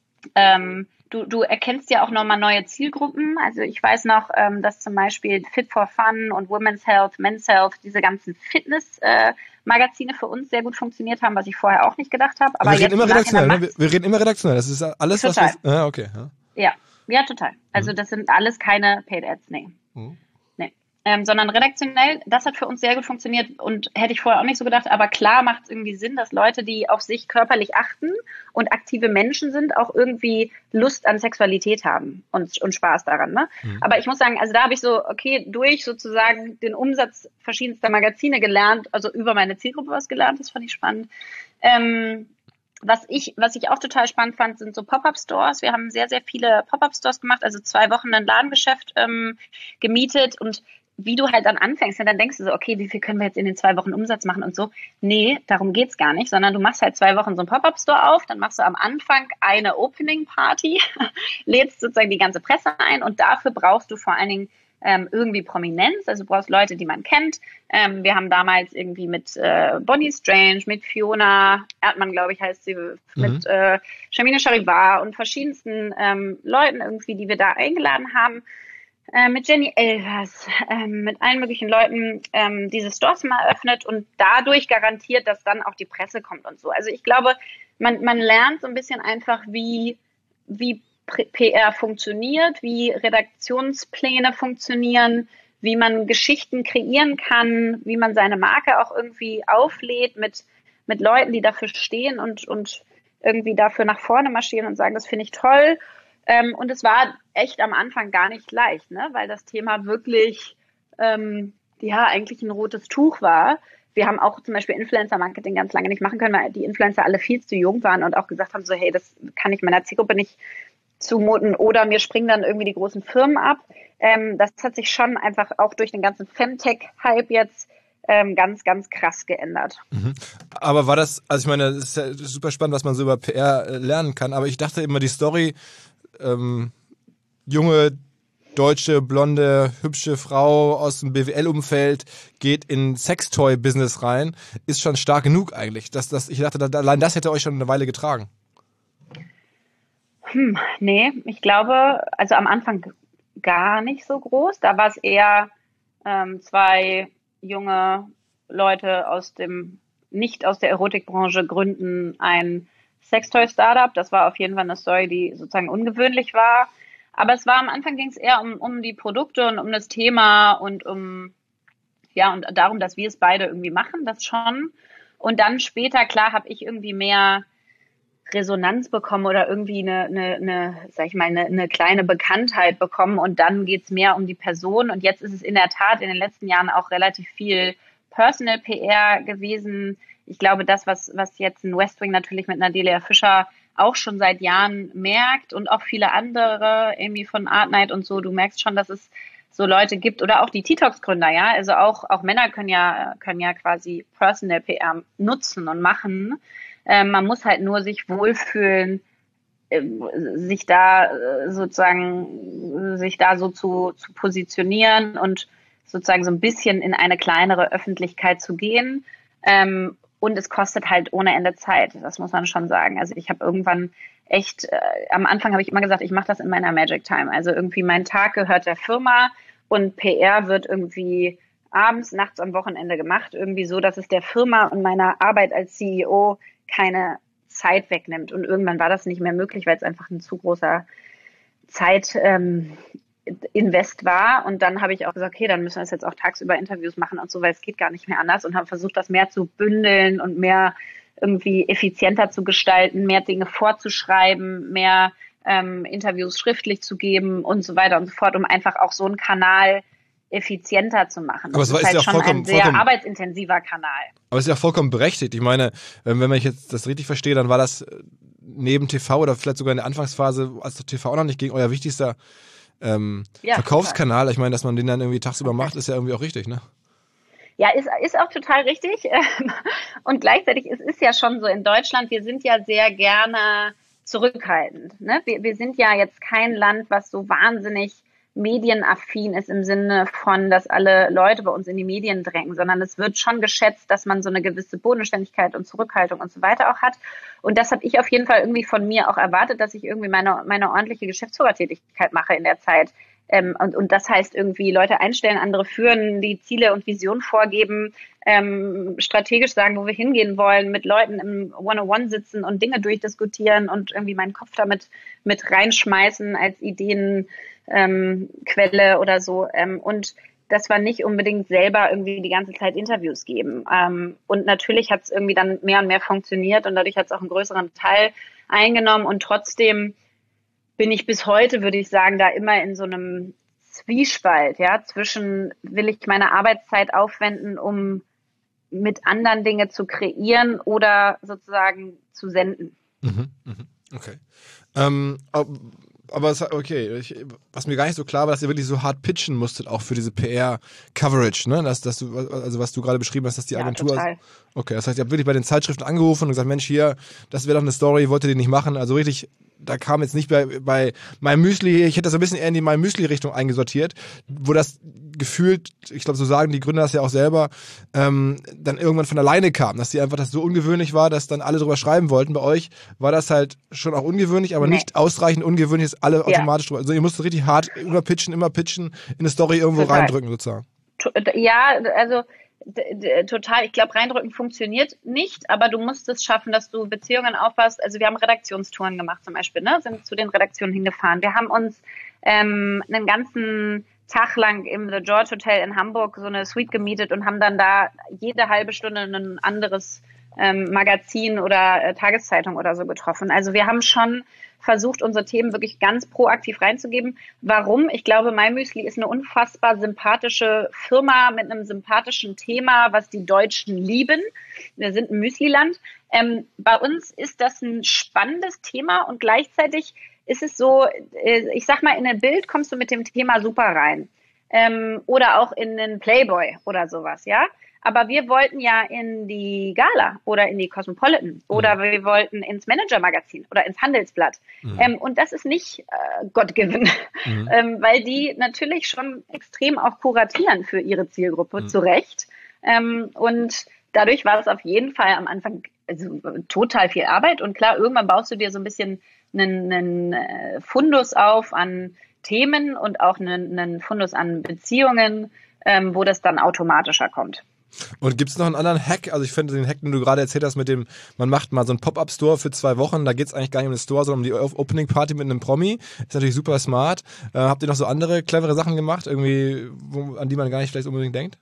ähm, du, du erkennst ja auch nochmal neue Zielgruppen. Also ich weiß noch, ähm, dass zum Beispiel Fit for Fun und Women's Health, Men's Health, diese ganzen Fitness- äh, Magazine für uns sehr gut funktioniert haben, was ich vorher auch nicht gedacht habe. Aber wir, reden jetzt immer redaktionell, ne? wir, wir reden immer redaktionell. Das ist alles, total. was wir... Ah, okay. Ja, ja, ja total. Also mhm. das sind alles keine Paid Ads, nee. Mhm. nee. Ähm, sondern redaktionell, das hat für uns sehr gut funktioniert und hätte ich vorher auch nicht so gedacht. Aber klar macht es irgendwie Sinn, dass Leute, die auf sich körperlich achten und aktive Menschen sind, auch irgendwie Lust an Sexualität haben und, und Spaß daran. Ne? Mhm. Aber ich muss sagen, also da habe ich so, okay, durch sozusagen den Umsatz verschiedenster Magazine gelernt, also über meine Zielgruppe was gelernt, das fand ich spannend. Ähm, was ich, was ich auch total spannend fand, sind so Pop-Up-Stores. Wir haben sehr, sehr viele Pop-Up-Stores gemacht, also zwei Wochen ein Ladengeschäft ähm, gemietet und wie du halt dann anfängst, und dann denkst du so, okay, wie viel können wir jetzt in den zwei Wochen Umsatz machen und so. Nee, darum geht's gar nicht, sondern du machst halt zwei Wochen so einen Pop-Up-Store auf, dann machst du am Anfang eine Opening-Party, lädst sozusagen die ganze Presse ein und dafür brauchst du vor allen Dingen ähm, irgendwie Prominenz, also du brauchst Leute, die man kennt. Ähm, wir haben damals irgendwie mit äh, Bonnie Strange, mit Fiona Erdmann, glaube ich, heißt sie, mhm. mit äh, Shamina Charivar und verschiedensten ähm, Leuten irgendwie, die wir da eingeladen haben, Äh, mit Jenny Elvers, ähm, mit allen möglichen Leuten ähm, diese Stores mal eröffnet und dadurch garantiert, dass dann auch die Presse kommt und so. Also ich glaube, man, man lernt so ein bisschen einfach, wie, wie P R funktioniert, wie Redaktionspläne funktionieren, wie man Geschichten kreieren kann, wie man seine Marke auch irgendwie auflädt mit, mit Leuten, die dafür stehen und, und irgendwie dafür nach vorne marschieren und sagen, das finde ich toll. Ähm, und es war echt am Anfang gar nicht leicht, ne? Weil das Thema wirklich, ähm, ja, eigentlich ein rotes Tuch war. Wir haben auch zum Beispiel Influencer-Marketing ganz lange nicht machen können, weil die Influencer alle viel zu jung waren und auch gesagt haben, so hey, das kann ich meiner Zielgruppe nicht zumuten oder mir springen dann irgendwie die großen Firmen ab. Ähm, das hat sich schon einfach auch durch den ganzen Femtech-Hype jetzt ähm, ganz, ganz krass geändert. Mhm. Aber war das, also ich meine, das ist ja super spannend, was man so über P R lernen kann, aber ich dachte immer, die Story Ähm, junge, deutsche, blonde, hübsche Frau aus dem B W L-Umfeld geht in Sextoy-Business rein, ist schon stark genug eigentlich. Das, das, ich dachte, allein das hätte euch schon eine Weile getragen. Hm, nee, ich glaube, also am Anfang gar nicht so groß. Da war es eher ähm, zwei junge Leute aus dem, nicht aus der Erotikbranche gründen ein Sextoy-Startup, das war auf jeden Fall eine Story, die sozusagen ungewöhnlich war. Aber es war am Anfang ging es eher um, um die Produkte und um das Thema und um, ja, und darum, dass wir es beide irgendwie machen, das schon. Und dann später, klar, habe ich irgendwie mehr Resonanz bekommen oder irgendwie eine, eine, eine sag ich mal, eine, eine kleine Bekanntheit bekommen und dann geht's mehr um die Person. Und jetzt ist es in der Tat in den letzten Jahren auch relativ viel Personal P R gewesen. Ich glaube, das, was, was jetzt ein West Wing natürlich mit Nadelia Fischer auch schon seit Jahren merkt und auch viele andere, Amy von Art Night und so, du merkst schon, dass es so Leute gibt oder auch die T-Tox-Gründer, ja, also auch, auch Männer können ja, können ja quasi Personal P R nutzen und machen. Ähm, man muss halt nur sich wohlfühlen, äh, sich da äh, sozusagen, sich da so zu, zu positionieren und sozusagen so ein bisschen in eine kleinere Öffentlichkeit zu gehen. Ähm, Und es kostet halt ohne Ende Zeit, das muss man schon sagen. Also ich habe irgendwann echt, äh, am Anfang habe ich immer gesagt, ich mache das in meiner Magic Time. Also irgendwie mein Tag gehört der Firma und P R wird irgendwie abends, nachts, am Wochenende gemacht. Irgendwie so, dass es der Firma und meiner Arbeit als C E O keine Zeit wegnimmt. Und irgendwann war das nicht mehr möglich, weil es einfach ein zu großer Zeit ähm, Invest war und dann habe ich auch gesagt, okay, dann müssen wir jetzt auch tagsüber Interviews machen und so, weil es geht gar nicht mehr anders und habe versucht, das mehr zu bündeln und mehr irgendwie effizienter zu gestalten, mehr Dinge vorzuschreiben, mehr ähm, Interviews schriftlich zu geben und so weiter und so fort, um einfach auch so einen Kanal effizienter zu machen. Aber das es ist ist halt ja schon vollkommen, ein sehr vollkommen, arbeitsintensiver Kanal. aber es ist ja vollkommen berechtigt. Ich meine, wenn ich jetzt das richtig verstehe, dann war das neben T V oder vielleicht sogar in der Anfangsphase, als das T V auch noch nicht ging, euer wichtigster ähm, ja, Verkaufskanal. Total. Ich meine, dass man den dann irgendwie tagsüber okay. macht, ist ja irgendwie auch richtig, ne? Ja, ist, ist auch total richtig. Und gleichzeitig ist es ja schon so in Deutschland, wir sind ja sehr gerne zurückhaltend. Ne? Wir, wir sind ja jetzt kein Land, was so wahnsinnig medienaffin ist im Sinne von, dass alle Leute bei uns in die Medien drängen, sondern es wird schon geschätzt, dass man so eine gewisse Bodenständigkeit und Zurückhaltung und so weiter auch hat. Und das habe ich auf jeden Fall irgendwie von mir auch erwartet, dass ich irgendwie meine, meine ordentliche Geschäftsführertätigkeit mache in der Zeit. Ähm, und, und das heißt irgendwie Leute einstellen, andere führen, die Ziele und Visionen vorgeben, ähm, strategisch sagen, wo wir hingehen wollen, mit Leuten im one-on-one sitzen und Dinge durchdiskutieren und irgendwie meinen Kopf damit mit reinschmeißen als Ideenquelle ähm, oder so. Ähm, und das war nicht unbedingt selber irgendwie die ganze Zeit Interviews geben. Ähm, und natürlich hat es irgendwie dann mehr und mehr funktioniert und dadurch hat es auch einen größeren Teil eingenommen und trotzdem bin ich bis heute, würde ich sagen, da immer in so einem Zwiespalt, ja, zwischen will ich meine Arbeitszeit aufwenden, um mit anderen Dinge zu kreieren oder sozusagen zu senden. Mhm, okay. Ähm, aber es, okay, ich, was mir gar nicht so klar war, dass ihr wirklich so hart pitchen musstet, auch für diese P R-Coverage, ne? Dass, dass du, also was du gerade beschrieben hast, dass die Agentur. Ja, total. Okay, das heißt, ihr habt wirklich bei den Zeitschriften angerufen und gesagt, Mensch, hier, das wäre doch eine Story, wollt ihr die nicht machen? Also richtig, da kam jetzt nicht bei, bei meinem Müsli, ich hätte das so ein bisschen eher in die meinem Müsli-Richtung eingesortiert, wo das gefühlt, ich glaube, so sagen die Gründer das ja auch selber, ähm, dann irgendwann von alleine kam, dass die einfach das so ungewöhnlich war, dass dann alle drüber schreiben wollten. Bei euch war das halt schon auch ungewöhnlich, aber nee. nicht ausreichend ungewöhnlich, dass alle ja. automatisch drüber, also ihr musstet richtig hart immer pitchen, immer pitchen, in eine Story irgendwo Total. reindrücken sozusagen. Ja, also total. Ich glaube, reindrücken funktioniert nicht, aber du musst es schaffen, dass du Beziehungen aufbaust. Also wir haben Redaktionstouren gemacht zum Beispiel, ne? Sind zu den Redaktionen hingefahren. Wir haben uns ähm, einen ganzen Tag lang im The George Hotel in Hamburg so eine Suite gemietet und haben dann da jede halbe Stunde ein anderes ähm, Magazin oder äh, Tageszeitung oder so getroffen. Also wir haben schon versucht, unsere Themen wirklich ganz proaktiv reinzugeben. Warum? Ich glaube, MyMüsli ist eine unfassbar sympathische Firma mit einem sympathischen Thema, was die Deutschen lieben. Wir sind ein Müsliland. Ähm, bei uns ist das ein spannendes Thema und gleichzeitig ist es so, ich sag mal, in ein Bild kommst du mit dem Thema super rein. Ähm, oder auch in den Playboy oder sowas, ja. Aber wir wollten ja in die Gala oder in die Cosmopolitan oder mhm. wir wollten ins Manager-Magazin oder ins Handelsblatt. Mhm. Ähm, und das ist nicht äh, God-given, mhm. ähm, weil die natürlich schon extrem auch kuratieren für ihre Zielgruppe, mhm. zu Recht. Ähm, und dadurch war es auf jeden Fall am Anfang also, total viel Arbeit. Und klar, irgendwann baust du dir so ein bisschen einen, einen äh, Fundus auf an Themen und auch einen, einen Fundus an Beziehungen, ähm, wo das dann automatischer kommt. Und gibt es noch einen anderen Hack? Also ich finde den Hack, den du gerade erzählt hast mit dem, man macht mal so einen Pop-Up-Store für zwei Wochen, da geht es eigentlich gar nicht um den Store, sondern um die Opening-Party mit einem Promi. Ist natürlich super smart. Äh, habt ihr noch so andere clevere Sachen gemacht, irgendwie, wo, an die man gar nicht vielleicht unbedingt denkt?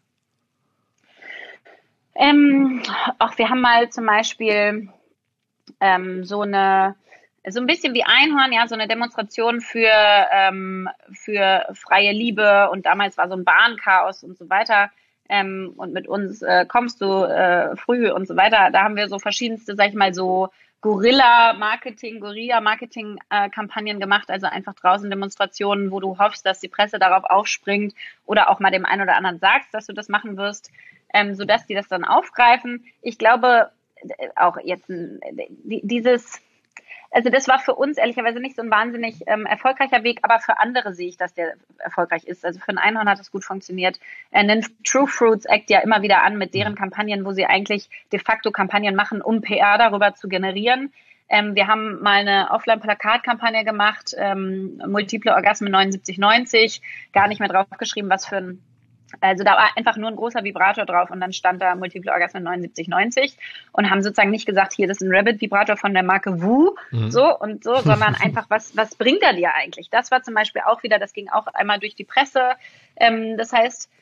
Ähm, auch wir haben mal zum Beispiel ähm, so eine so ein bisschen wie Einhorn, ja, so eine Demonstration für ähm, für freie Liebe und damals war so ein Bahnchaos und so weiter. Ähm, und mit uns äh, kommst du äh, früh und so weiter. Da haben wir so verschiedenste, sag ich mal, so Guerilla-Marketing, Guerilla-Marketing-Kampagnen äh, gemacht, also einfach draußen Demonstrationen, wo du hoffst, dass die Presse darauf aufspringt oder auch mal dem einen oder anderen sagst, dass du das machen wirst, ähm, sodass die das dann aufgreifen. Ich glaube, auch jetzt äh, dieses... Also das war für uns ehrlicherweise nicht so ein wahnsinnig ähm, erfolgreicher Weg, aber für andere sehe ich, dass der erfolgreich ist. Also für ein Einhorn hat es gut funktioniert. Er nennt True Fruits Act ja immer wieder an mit deren Kampagnen, wo sie eigentlich de facto Kampagnen machen, um P R darüber zu generieren. Ähm, wir haben mal eine Offline-Plakatkampagne gemacht, ähm, Multiple Orgasmen neunundsiebzig neunzig, gar nicht mehr draufgeschrieben, was für ein Also da war einfach nur ein großer Vibrator drauf und dann stand da Multiple Orgasmen neunundsiebzig neunzig und haben sozusagen nicht gesagt, hier, das ist ein Rabbit-Vibrator von der Marke Woo, mhm. so und so, sondern einfach, was was bringt er dir eigentlich? Das war zum Beispiel auch wieder, das ging auch einmal durch die Presse. Ähm, das heißt,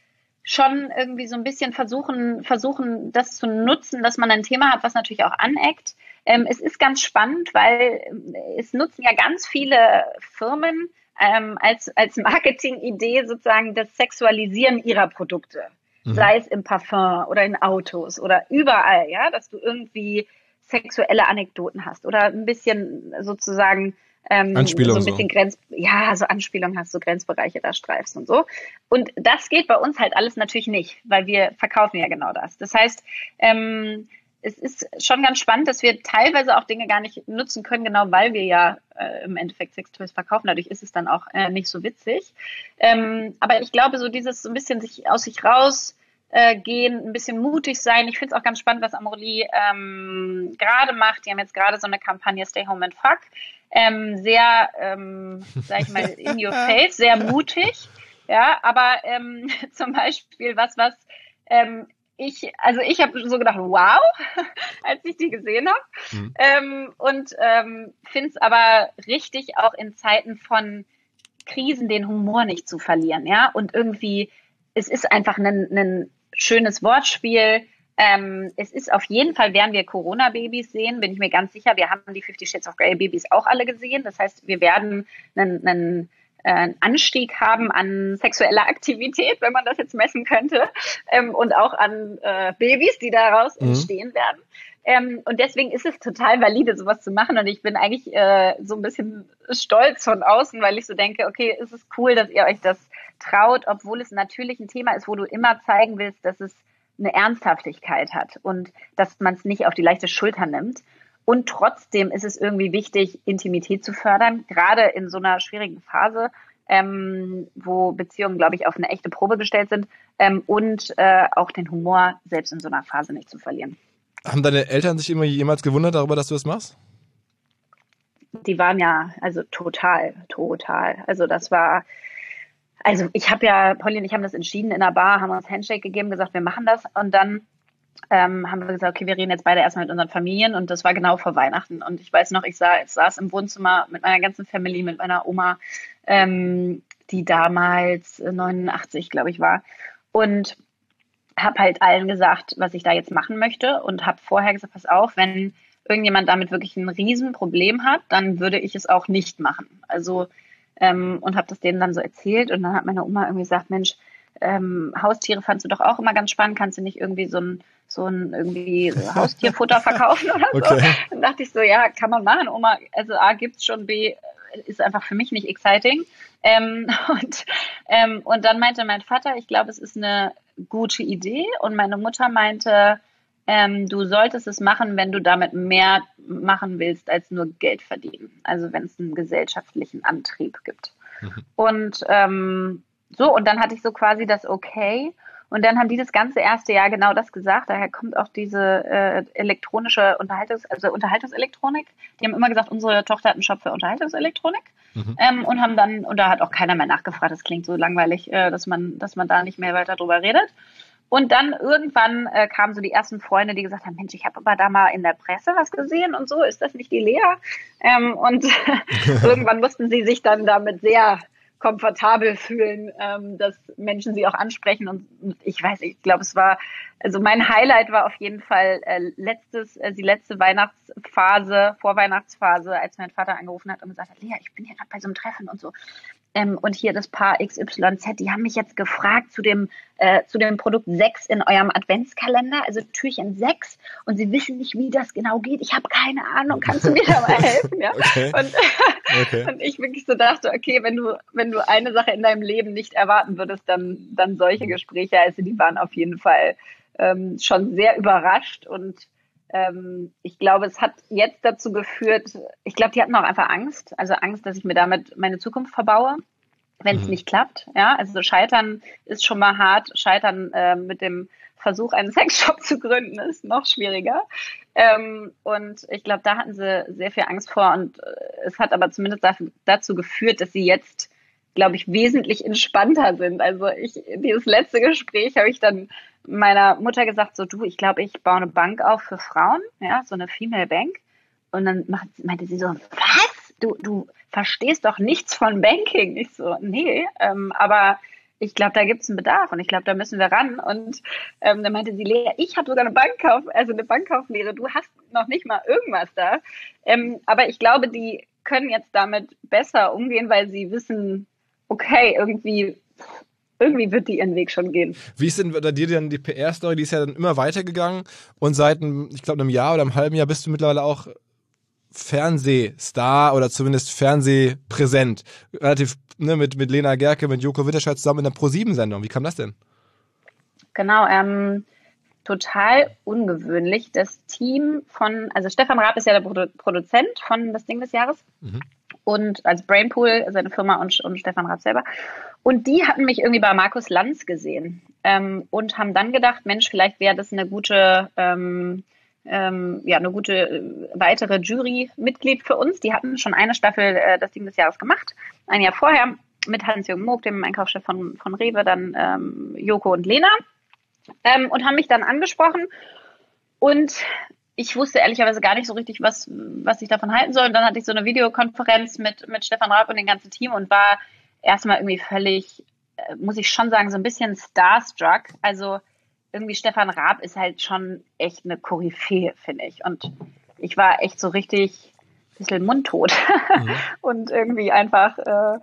schon irgendwie so ein bisschen versuchen, versuchen, das zu nutzen, dass man ein Thema hat, was natürlich auch aneckt. Ähm, es ist ganz spannend, weil es nutzen ja ganz viele Firmen ähm, als, als Marketingidee sozusagen das Sexualisieren ihrer Produkte. Mhm. Sei es im Parfum oder in Autos oder überall, ja, dass du irgendwie sexuelle Anekdoten hast oder ein bisschen sozusagen ähm, Anspielung so ein bisschen so. Grenz, ja, so Anspielung hast, so Grenzbereiche da streifst und so. Und das geht bei uns halt alles natürlich nicht, weil wir verkaufen ja genau das. Das heißt, ähm, es ist schon ganz spannend, dass wir teilweise auch Dinge gar nicht nutzen können, genau weil wir ja äh, im Endeffekt Sextoys verkaufen. Dadurch ist es dann auch äh, nicht so witzig. Ähm, aber ich glaube, so dieses so ein bisschen sich aus sich raus äh, gehen, ein bisschen mutig sein. Ich finde es auch ganz spannend, was Amorelie ähm, gerade macht. Die haben jetzt gerade so eine Kampagne Stay Home and Fuck. Ähm, sehr, ähm, sag ich mal, in your face, sehr mutig. Ja, aber ähm, zum Beispiel was, was ähm, ich, also ich habe so gedacht, wow, als ich die gesehen habe. Mhm. Ähm, und ähm, finde es aber richtig, auch in Zeiten von Krisen den Humor nicht zu verlieren, ja. Und irgendwie, es ist einfach ein, ein schönes Wortspiel. Ähm, es ist auf jeden Fall, werden wir Corona-Babys sehen, bin ich mir ganz sicher. Wir haben die Fifty Shades of Grey Babys auch alle gesehen. Das heißt, wir werden einen, einen einen Anstieg haben an sexueller Aktivität, wenn man das jetzt messen könnte, ähm, und auch an äh, Babys, die daraus mhm. entstehen werden. Ähm, und deswegen ist es total valide, sowas zu machen. Und ich bin eigentlich äh, so ein bisschen stolz von außen, weil ich so denke, okay, ist es cool, dass ihr euch das traut, obwohl es natürlich ein Thema ist, wo du immer zeigen willst, dass es eine Ernsthaftigkeit hat und dass man es nicht auf die leichte Schulter nimmt. Und trotzdem ist es irgendwie wichtig, Intimität zu fördern, gerade in so einer schwierigen Phase, ähm, wo Beziehungen, glaube ich, auf eine echte Probe gestellt sind, ähm, und äh, auch den Humor selbst in so einer Phase nicht zu verlieren. Haben deine Eltern sich immer jemals gewundert darüber, dass du das machst? Die waren ja, also total, total. Also das war, also ich habe ja, Polly und ich haben das entschieden in der Bar, haben uns Handshake gegeben, gesagt, wir machen das und dann Ähm, haben wir gesagt, okay, wir reden jetzt beide erstmal mit unseren Familien und das war genau vor Weihnachten und ich weiß noch, ich saß, ich saß im Wohnzimmer mit meiner ganzen Familie, mit meiner Oma, ähm, die damals neunundachtzig, glaube ich, war und habe halt allen gesagt, was ich da jetzt machen möchte und habe vorher gesagt, pass auf, wenn irgendjemand damit wirklich ein Riesenproblem hat, dann würde ich es auch nicht machen. Also ähm, und habe das denen dann so erzählt und dann hat meine Oma irgendwie gesagt, Mensch, Ähm, Haustiere fandst du doch auch immer ganz spannend. Kannst du nicht irgendwie so ein, so ein irgendwie Haustierfutter verkaufen oder so? Okay. Dann dachte ich so, ja, kann man machen, Oma. Also A, gibt's schon, B, ist einfach für mich nicht exciting. Ähm, und, ähm, und dann meinte mein Vater, ich glaube, es ist eine gute Idee. Und meine Mutter meinte, ähm, du solltest es machen, wenn du damit mehr machen willst, als nur Geld verdienen. Also wenn es einen gesellschaftlichen Antrieb gibt. Mhm. Und ähm, So, und dann hatte ich so quasi das Okay. Und dann haben die das ganze erste Jahr genau das gesagt. Daher kommt auch diese äh, elektronische Unterhaltungs-, also Unterhaltungselektronik. Die haben immer gesagt, unsere Tochter hat einen Shop für Unterhaltungselektronik. Mhm. Ähm, und haben dann, und da hat auch keiner mehr nachgefragt. Das klingt so langweilig, äh, dass man, dass man da nicht mehr weiter drüber redet. Und dann irgendwann äh, kamen so die ersten Freunde, die gesagt haben, Mensch, ich habe aber da mal in der Presse was gesehen und so, ist das nicht die Lea? Ähm, und irgendwann mussten sie sich dann damit sehr komfortabel fühlen, ähm, dass Menschen sie auch ansprechen und ich weiß, ich glaube, es war, also mein Highlight war auf jeden Fall äh, letztes, äh, die letzte Weihnachtsphase, Vorweihnachtsphase, als mein Vater angerufen hat und gesagt hat, Lea, ich bin hier gerade bei so einem Treffen und so. Ähm, und hier das Paar X Y Z, die haben mich jetzt gefragt zu dem, äh, zu dem Produkt sechs in eurem Adventskalender, also Türchen sechs, und sie wissen nicht, wie das genau geht. Ich habe keine Ahnung, kannst du mir da mal helfen? Ja? Okay. Und, okay. Und ich wirklich so dachte, okay, wenn du, wenn du eine Sache in deinem Leben nicht erwarten würdest, dann, dann solche Gespräche. Also die waren auf jeden Fall ähm, schon sehr überrascht und Ähm, ich glaube, es hat jetzt dazu geführt, ich glaube, die hatten auch einfach Angst, also Angst, dass ich mir damit meine Zukunft verbaue, wenn es mhm. nicht klappt. Ja, also so Scheitern ist schon mal hart. Scheitern äh, mit dem Versuch, einen Sexshop zu gründen, ist noch schwieriger. Ähm, und ich glaube, da hatten sie sehr viel Angst vor und äh, es hat aber zumindest dafür, dazu geführt, dass sie jetzt, glaube ich, wesentlich entspannter sind. Also ich, dieses letzte Gespräch habe ich dann meiner Mutter gesagt, so du, ich glaube, ich baue eine Bank auf für Frauen, ja, so eine Female Bank. Und dann macht, meinte sie so, was? Du, du verstehst doch nichts von Banking. Ich so, nee, ähm, aber ich glaube, da gibt es einen Bedarf und ich glaube, da müssen wir ran. Und ähm, dann meinte sie, Lea, ich habe sogar eine Bankkauf, also eine Bankkauflehre, du hast noch nicht mal irgendwas da. Ähm, aber ich glaube, die können jetzt damit besser umgehen, weil sie wissen, okay, irgendwie, irgendwie wird die ihren Weg schon gehen. Wie ist denn bei dir denn die P R-Story? Die ist ja dann immer weitergegangen und seit, einem, ich glaube, einem Jahr oder einem halben Jahr bist du mittlerweile auch Fernsehstar oder zumindest Fernsehpräsent. Relativ ne, mit, mit Lena Gerke, mit Joko Winterscheid zusammen in der Pro sieben Sendung. Wie kam das denn? Genau, ähm, total ungewöhnlich. Das Team von, also Stefan Raab ist ja der Produ- Produzent von Das Ding des Jahres mhm. und als Brainpool, seine Firma und, und Stefan Raab selber. Und die hatten mich irgendwie bei Markus Lanz gesehen ähm, und haben dann gedacht, Mensch, vielleicht wäre das eine gute ähm, Ähm, ja, eine gute äh, weitere Jury-Mitglied für uns. Die hatten schon eine Staffel äh, das Ding des Jahres gemacht, ein Jahr vorher mit Hans-Jürgen Moog, dem Einkaufschef von, von Rewe, dann ähm, Joko und Lena ähm, und haben mich dann angesprochen und ich wusste ehrlicherweise gar nicht so richtig, was, was ich davon halten soll. Und dann hatte ich so eine Videokonferenz mit, mit Stefan Raab und dem ganzen Team und war erstmal irgendwie völlig, äh, muss ich schon sagen, so ein bisschen starstruck. Also irgendwie Stefan Raab ist halt schon echt eine Koryphäe, finde ich. Und ich war echt so richtig ein bisschen mundtot mhm. und irgendwie einfach äh,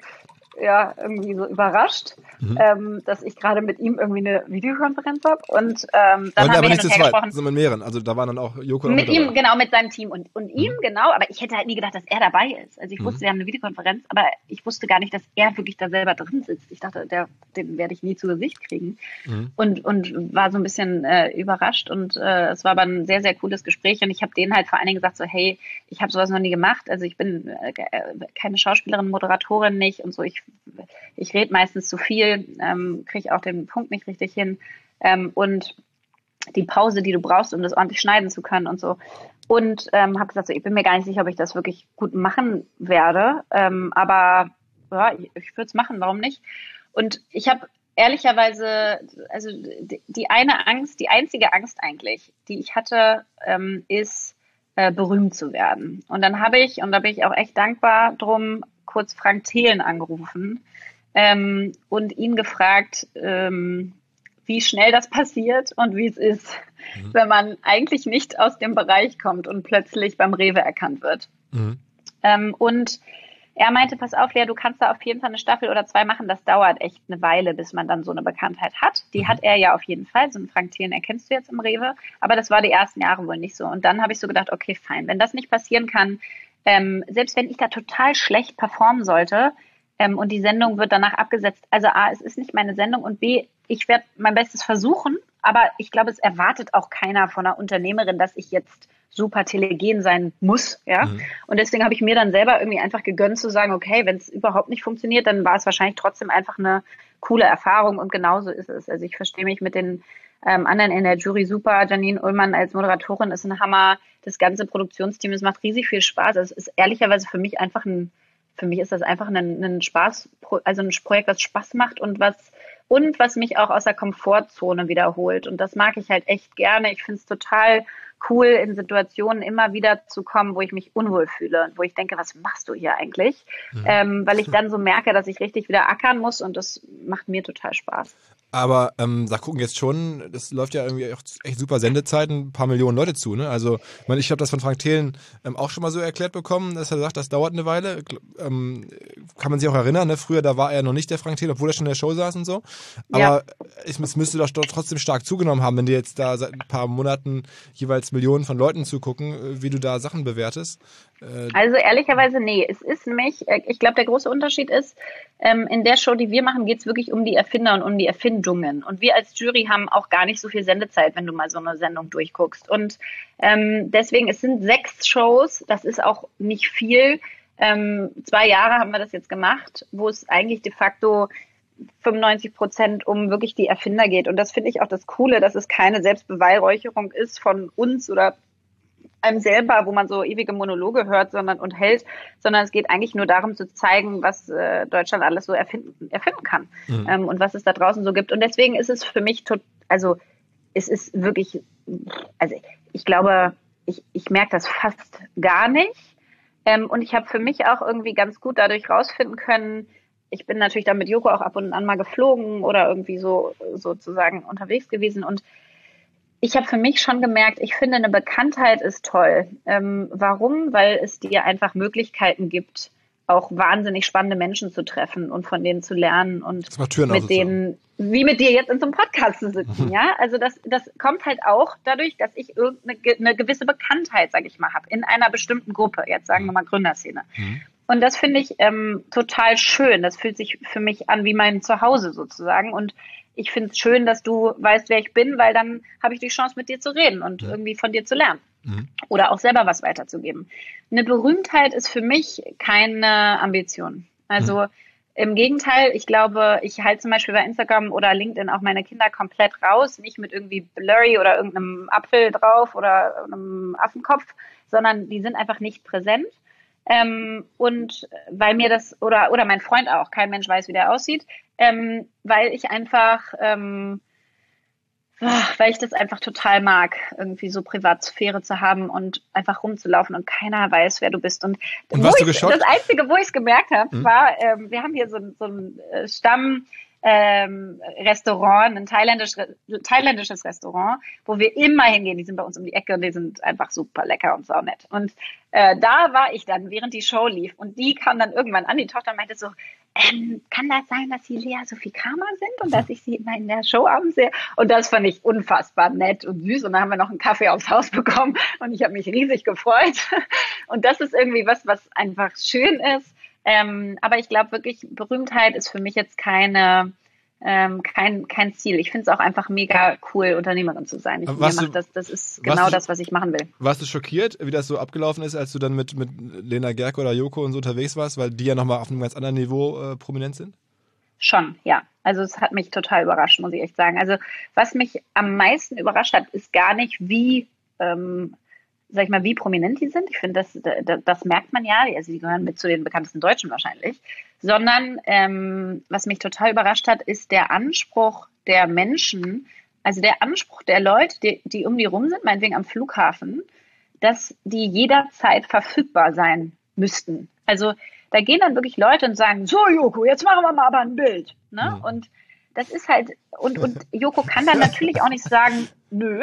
ja irgendwie so überrascht, mhm. ähm, dass ich gerade mit ihm irgendwie eine Videokonferenz habe. Und ähm, dann aber, haben aber wir nicht hin zu und her zweit, gesprochen. sondern mit mehreren. Also da waren dann auch Joko mit auch ihm, genau, mit seinem Team und, und ihm, mhm. genau. Aber ich hätte halt nie gedacht, dass er dabei ist. Also ich wusste, mhm. wir haben eine Videokonferenz, aber ich wusste gar nicht, dass er wirklich da selber drin sitzt. Ich dachte, der, den werde ich nie zu Gesicht kriegen. Mhm. Und, und war so ein bisschen äh, überrascht. Und äh, es war aber ein sehr, sehr cooles Gespräch. Und ich habe denen halt vor allen Dingen gesagt, so hey, ich habe sowas noch nie gemacht. Also ich bin äh, keine Schauspielerin, Moderatorin nicht und so. Ich, ich rede meistens zu viel, ähm, kriege auch den Punkt nicht richtig hin. Ähm, und die Pause, die du brauchst, um das ordentlich schneiden zu können und so. Und ähm, habe gesagt, so, ich bin mir gar nicht sicher, ob ich das wirklich gut machen werde. Ähm, aber ja, ich, ich würde es machen, warum nicht? Und ich habe ehrlicherweise, also die, die eine Angst, die einzige Angst eigentlich, die ich hatte, ähm, ist, äh, berühmt zu werden. Und dann habe ich, und da bin ich auch echt dankbar drum, kurz Frank Thelen angerufen ähm, und ihn gefragt, ähm, wie schnell das passiert und wie es ist, mhm. wenn man eigentlich nicht aus dem Bereich kommt und plötzlich beim Rewe erkannt wird. Mhm. Ähm, und er meinte, pass auf, Lea, du kannst da auf jeden Fall eine Staffel oder zwei machen. Das dauert echt eine Weile, bis man dann so eine Bekanntheit hat. Die mhm. hat er ja auf jeden Fall. So einen Frank Thelen erkennst du jetzt im Rewe. Aber das war die ersten Jahre wohl nicht so. Und dann habe ich so gedacht, okay, fein. Wenn das nicht passieren kann, ähm, selbst wenn ich da total schlecht performen sollte, Ähm, und die Sendung wird danach abgesetzt. Also A, es ist nicht meine Sendung und B, ich werde mein Bestes versuchen, aber ich glaube, es erwartet auch keiner von einer Unternehmerin, dass ich jetzt super telegen sein muss, ja. Mhm. Und deswegen habe ich mir dann selber irgendwie einfach gegönnt zu sagen, okay, wenn es überhaupt nicht funktioniert, dann war es wahrscheinlich trotzdem einfach eine coole Erfahrung und genauso ist es. Also ich verstehe mich mit den ähm, anderen in der Jury super. Janine Ullmann als Moderatorin ist ein Hammer. Das ganze Produktionsteam, es macht riesig viel Spaß. Es ist ehrlicherweise für mich einfach ein Für mich ist das einfach ein, ein Spaß, also ein Projekt, was Spaß macht und was und was mich auch aus der Komfortzone wiederholt. Und das mag ich halt echt gerne. Ich finde es total cool, in Situationen immer wieder zu kommen, wo ich mich unwohl fühle, wo ich denke, was machst du hier eigentlich? Mhm. Ähm, weil ich dann so merke, dass ich richtig wieder ackern muss und das macht mir total Spaß. Aber ähm, da gucken jetzt schon, das läuft ja irgendwie auch echt super Sendezeiten, ein paar Millionen Leute zu, ne? Also, ich meine, ich habe das von Frank Thelen ähm, auch schon mal so erklärt bekommen, dass er sagt, das dauert eine Weile. Ähm, kann man sich auch erinnern, ne? Früher, da war er noch nicht der Frank Thelen, obwohl er schon in der Show saß und so. Aber ja. es, es müsste doch trotzdem stark zugenommen haben, wenn dir jetzt da seit ein paar Monaten jeweils Millionen von Leuten zugucken, wie du da Sachen bewertest. Äh, also ehrlicherweise, nee. Es ist nämlich, ich glaube, der große Unterschied ist, ähm, in der Show, die wir machen, geht es wirklich um die Erfinder und um die Erfindungen. Und wir als Jury haben auch gar nicht so viel Sendezeit, wenn du mal so eine Sendung durchguckst. Und ähm, deswegen, es sind sechs Shows, das ist auch nicht viel. Ähm, zwei Jahre haben wir das jetzt gemacht, wo es eigentlich de facto fünfundneunzig Prozent um wirklich die Erfinder geht. Und das finde ich auch das Coole, dass es keine Selbstbeweihräucherung ist von uns oder einem selber, wo man so ewige Monologe hört sondern und hält, sondern es geht eigentlich nur darum zu zeigen, was äh, Deutschland alles so erfinden, erfinden kann mhm. ähm, und was es da draußen so gibt. Und deswegen ist es für mich, tot, also es ist wirklich, also ich glaube, ich, ich merke das fast gar nicht. Ähm, und ich habe für mich auch irgendwie ganz gut dadurch rausfinden können, ich bin natürlich dann mit Joko auch ab und an mal geflogen oder irgendwie so sozusagen unterwegs gewesen und ich habe für mich schon gemerkt, ich finde, eine Bekanntheit ist toll. Ähm, warum? Weil es dir einfach Möglichkeiten gibt, auch wahnsinnig spannende Menschen zu treffen und von denen zu lernen und mit denen, wie mit dir jetzt in so einem Podcast zu sitzen, mhm. ja. Also das, das kommt halt auch dadurch, dass ich irgendeine eine gewisse Bekanntheit, sage ich mal, habe in einer bestimmten Gruppe. Jetzt sagen wir mal Gründerszene. Mhm. Und das finde ich ähm, total schön. Das fühlt sich für mich an wie mein Zuhause sozusagen und ich finde es schön, dass du weißt, wer ich bin, weil dann habe ich die Chance, mit dir zu reden und mhm. irgendwie von dir zu lernen. Mhm. Oder auch selber was weiterzugeben. Eine Berühmtheit ist für mich keine Ambition. Also mhm. im Gegenteil, ich glaube, ich halte zum Beispiel bei Instagram oder LinkedIn auch meine Kinder komplett raus, nicht mit irgendwie Blurry oder irgendeinem Apfel drauf oder einem Affenkopf, sondern die sind einfach nicht präsent. Ähm, und weil mir das, oder oder mein Freund auch, kein Mensch weiß, wie der aussieht, ähm, weil ich einfach, ähm, weil ich das einfach total mag, irgendwie so Privatsphäre zu haben und einfach rumzulaufen und keiner weiß, wer du bist. Und, und warst du geschockt? Das Einzige, wo ich es gemerkt habe, mhm. war, ähm, wir haben hier so, so ein Stamm, ähm, Restaurant, ein thailändisch, thailändisches Restaurant, wo wir immer hingehen. Die sind bei uns um die Ecke und die sind einfach super lecker und saunett. Und äh, da war ich dann, während die Show lief. Und die kam dann irgendwann an, die Tochter meinte so, ähm, kann das sein, dass Sie Lea Sophie Kramer sind und dass ich Sie immer in der Show abends sehe? Und das fand ich unfassbar nett und süß. Und dann haben wir noch einen Kaffee aufs Haus bekommen und ich habe mich riesig gefreut. Und das ist irgendwie was, was einfach schön ist. Ähm, aber ich glaube wirklich, Berühmtheit ist für mich jetzt keine, ähm, kein, kein Ziel. Ich finde es auch einfach mega cool, Unternehmerin zu sein. Ich, mir macht das, das ist genau du, das, was ich machen will. Warst du schockiert, wie das so abgelaufen ist, als du dann mit, mit Lena Gerke oder Joko und so unterwegs warst, weil die ja nochmal auf einem ganz anderen Niveau äh, prominent sind? Schon, ja. Also es hat mich total überrascht, muss ich echt sagen. Also was mich am meisten überrascht hat, ist gar nicht, wie ähm, sag ich mal, wie prominent die sind. Ich finde, das, das, das merkt man ja. Also die gehören mit zu den bekanntesten Deutschen wahrscheinlich. Sondern ähm, was mich total überrascht hat, ist der Anspruch der Menschen, also der Anspruch der Leute, die, die um die rum sind, meinetwegen am Flughafen, dass die jederzeit verfügbar sein müssten. Also da gehen dann wirklich Leute und sagen, so Joko, jetzt machen wir mal aber ein Bild. Ne? Mhm. Und das ist halt, und, und Joko kann dann natürlich auch nicht sagen, nö.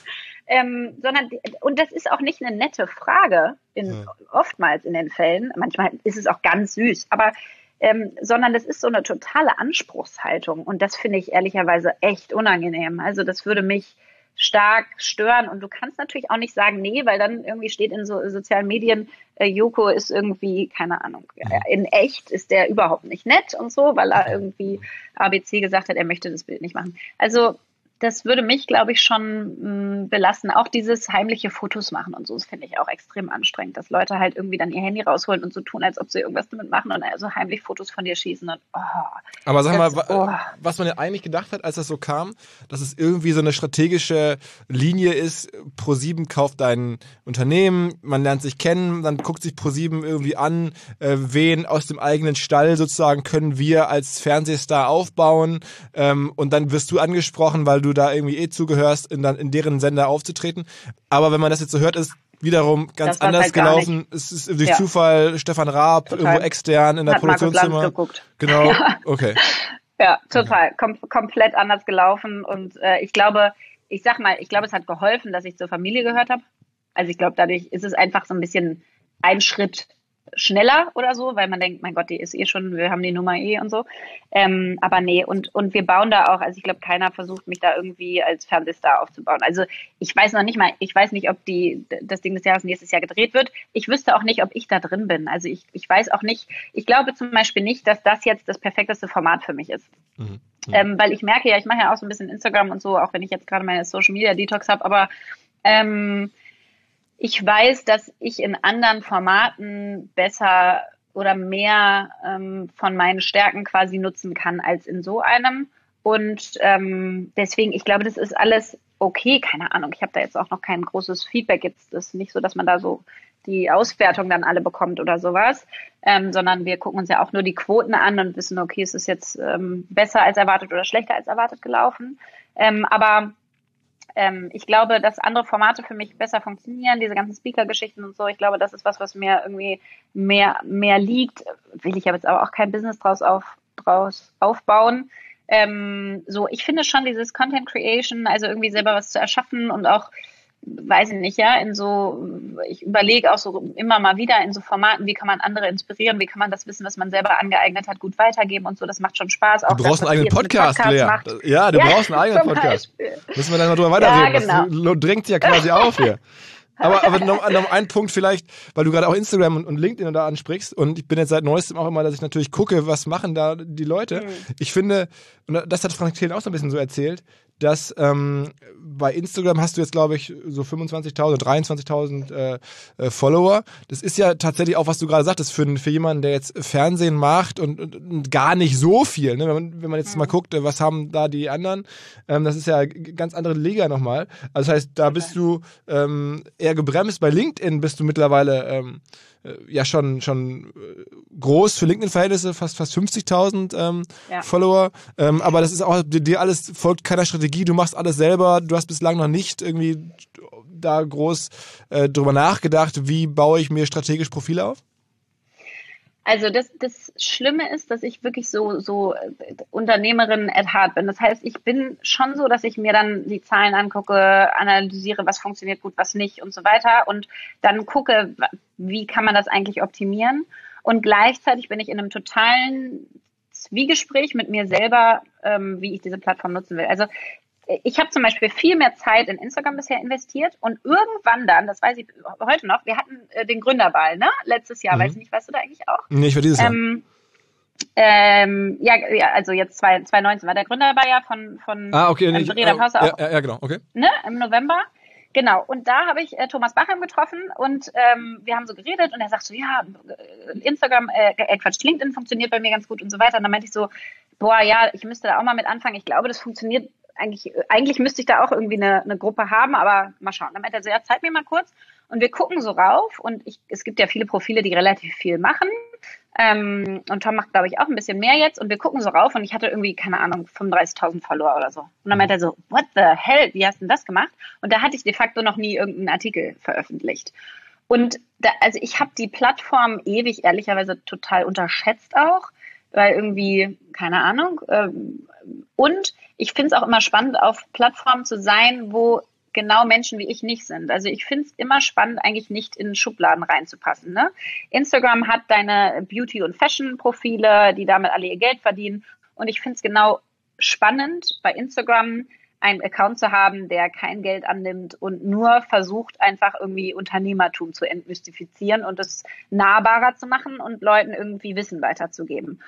Ähm, sondern, und das ist auch nicht eine nette Frage, in, ja. oftmals in den Fällen, manchmal ist es auch ganz süß, aber, ähm, sondern das ist so eine totale Anspruchshaltung und das finde ich ehrlicherweise echt unangenehm. Also das würde mich stark stören und du kannst natürlich auch nicht sagen, nee, weil dann irgendwie steht in so sozialen Medien, äh, Joko ist irgendwie, keine Ahnung, ja. in echt ist der überhaupt nicht nett und so, weil er irgendwie A B C gesagt hat, er möchte das Bild nicht machen. Also das würde mich, glaube ich, schon mh, belasten. Auch dieses heimliche Fotos machen und so, das finde ich auch extrem anstrengend, dass Leute halt irgendwie dann ihr Handy rausholen und so tun, als ob sie irgendwas damit machen und also heimlich Fotos von dir schießen. Und, oh, aber sag mal, oh. was man ja eigentlich gedacht hat, als das so kam, dass es irgendwie so eine strategische Linie ist, ProSieben kauft ein Unternehmen, man lernt sich kennen, dann guckt sich ProSieben irgendwie an, äh, wen aus dem eigenen Stall sozusagen können wir als Fernsehstar aufbauen, ähm, und dann wirst du angesprochen, weil du da irgendwie eh zugehörst, in, in deren Sender aufzutreten. Aber wenn man das jetzt so hört, ist wiederum ganz anders halt gelaufen. Es ist durch ja. Zufall Stefan Raab, total. Irgendwo extern in der Hat Produktionszimmer. Geguckt. Genau, ja. Okay. Ja, total. Kom- komplett anders gelaufen. Und äh, ich glaube, ich sag mal, ich glaube, es hat geholfen, dass ich zur Familie gehört habe. Also ich glaube, dadurch ist es einfach so ein bisschen ein Schritt schneller oder so, weil man denkt, mein Gott, die ist eh schon, wir haben die Nummer eh und so. Ähm, aber nee, und, und wir bauen da auch, also ich glaube, keiner versucht, mich da irgendwie als Fernsehstar aufzubauen. Also ich weiß noch nicht mal, ich weiß nicht, ob die das Ding des Jahres nächstes Jahr gedreht wird. Ich wüsste auch nicht, ob ich da drin bin. Also ich, ich weiß auch nicht, ich glaube zum Beispiel nicht, dass das jetzt das perfekteste Format für mich ist. Mhm. Mhm. Ähm, weil ich merke ja, ich mache ja auch so ein bisschen Instagram und so, auch wenn ich jetzt gerade meine Social Media Detox habe, aber ähm, ich weiß, dass ich in anderen Formaten besser oder mehr ähm, von meinen Stärken quasi nutzen kann als in so einem. Und ähm, deswegen, ich glaube, das ist alles okay. Keine Ahnung, ich habe da jetzt auch noch kein großes Feedback. Jetzt ist nicht so, dass man da so die Auswertung dann alle bekommt oder sowas, ähm, sondern wir gucken uns ja auch nur die Quoten an und wissen, okay, es ist jetzt ähm, besser als erwartet oder schlechter als erwartet gelaufen. Ähm, aber ähm, ich glaube, dass andere Formate für mich besser funktionieren, diese ganzen Speaker-Geschichten und so. Ich glaube, das ist was, was mir irgendwie mehr, mehr liegt. Will ich aber jetzt aber auch kein Business draus, auf, draus aufbauen. Ähm, so, ich finde schon dieses Content Creation, also irgendwie selber was zu erschaffen und auch, weiß ich nicht, ja, in so, ich überlege auch so immer mal wieder in so Formaten, wie kann man andere inspirieren, wie kann man das Wissen, was man selber angeeignet hat, gut weitergeben und so, das macht schon Spaß. Auch du brauchst das, einen eigenen Podcast, Lea. Macht. Ja, du ja, brauchst einen eigenen Podcast. Beispiel. Müssen wir dann mal drüber weiterreden, ja, genau. das drängt sich ja quasi auf hier. Aber, aber noch, noch ein Punkt vielleicht, weil du gerade auch Instagram und, und LinkedIn da ansprichst und ich bin jetzt seit neuestem auch immer, dass ich natürlich gucke, was machen da die Leute. Mhm. Ich finde, und das hat Frank Thelen auch so ein bisschen so erzählt, dass ähm, bei Instagram hast du jetzt, glaube ich, so fünfundzwanzigtausend, dreiundzwanzigtausend äh, äh, Follower. Das ist ja tatsächlich auch, was du gerade sagtest, für, für jemanden, der jetzt Fernsehen macht und, und, und gar nicht so viel. Ne? Wenn man, wenn man jetzt mhm. mal guckt, was haben da die anderen, ähm, das ist ja ganz andere Liga nochmal. Also das heißt, da bist du ähm, eher gebremst. Bei LinkedIn bist du mittlerweile ähm, ja schon schon groß für LinkedIn-Verhältnisse, fast fast fünfzigtausend ähm, ja. Follower. Ähm, aber das ist auch, dir alles folgt keiner Strategie, du machst alles selber, du hast bislang noch nicht irgendwie da groß äh, drüber nachgedacht, wie baue ich mir strategisch Profile auf? Also das, das Schlimme ist, dass ich wirklich so, so Unternehmerin at heart bin. Das heißt, ich bin schon so, dass ich mir dann die Zahlen angucke, analysiere, was funktioniert gut, was nicht und so weiter und dann gucke, wie kann man das eigentlich optimieren. Und gleichzeitig bin ich in einem totalen Zwiegespräch mit mir selber, ähm, wie ich diese Plattform nutzen will. Also ich habe zum Beispiel viel mehr Zeit in Instagram bisher investiert und irgendwann dann, das weiß ich heute noch, wir hatten äh, den Gründerball, ne? Letztes Jahr, mhm. weiß ich nicht, weißt du da eigentlich auch? Nee, ich war dieses ähm, Jahr. Ähm, ja, ja, also jetzt zwanzig neunzehn war der Gründerball ja von, von ah, okay, ähm, Verena äh, Pauster ja, auch. Ja, ja, genau, okay. Ne? Im November. Genau, und da habe ich äh, Thomas Bachem getroffen und ähm, wir haben so geredet und er sagt so, ja, Instagram, äh, äh, Quatsch, LinkedIn funktioniert bei mir ganz gut und so weiter. Und dann meinte ich so, boah, ja, ich müsste da auch mal mit anfangen. Ich glaube, das funktioniert eigentlich, eigentlich müsste ich da auch irgendwie eine, eine Gruppe haben, aber mal schauen. Dann meinte er so, ja, zeig mir mal kurz. Und wir gucken so rauf und ich, es gibt ja viele Profile, die relativ viel machen. Ähm, und Tom macht, glaube ich, auch ein bisschen mehr jetzt. Und wir gucken so rauf und ich hatte irgendwie, keine Ahnung, fünfunddreißigtausend Follower oder so. Und dann meinte er so, what the hell, wie hast du denn das gemacht? Und da hatte ich de facto noch nie irgendeinen Artikel veröffentlicht. Und da, also ich habe die Plattform ewig, ehrlicherweise total unterschätzt auch, weil irgendwie, keine Ahnung. Ähm, und ich finde es auch immer spannend, auf Plattformen zu sein, wo genau Menschen wie ich nicht sind. Also ich finde es immer spannend, eigentlich nicht in Schubladen reinzupassen. Ne? Instagram hat deine Beauty- und Fashion-Profile, die damit alle ihr Geld verdienen. Und ich finde es genau spannend, bei Instagram einen Account zu haben, der kein Geld annimmt und nur versucht, einfach irgendwie Unternehmertum zu entmystifizieren und es nahbarer zu machen und Leuten irgendwie Wissen weiterzugeben.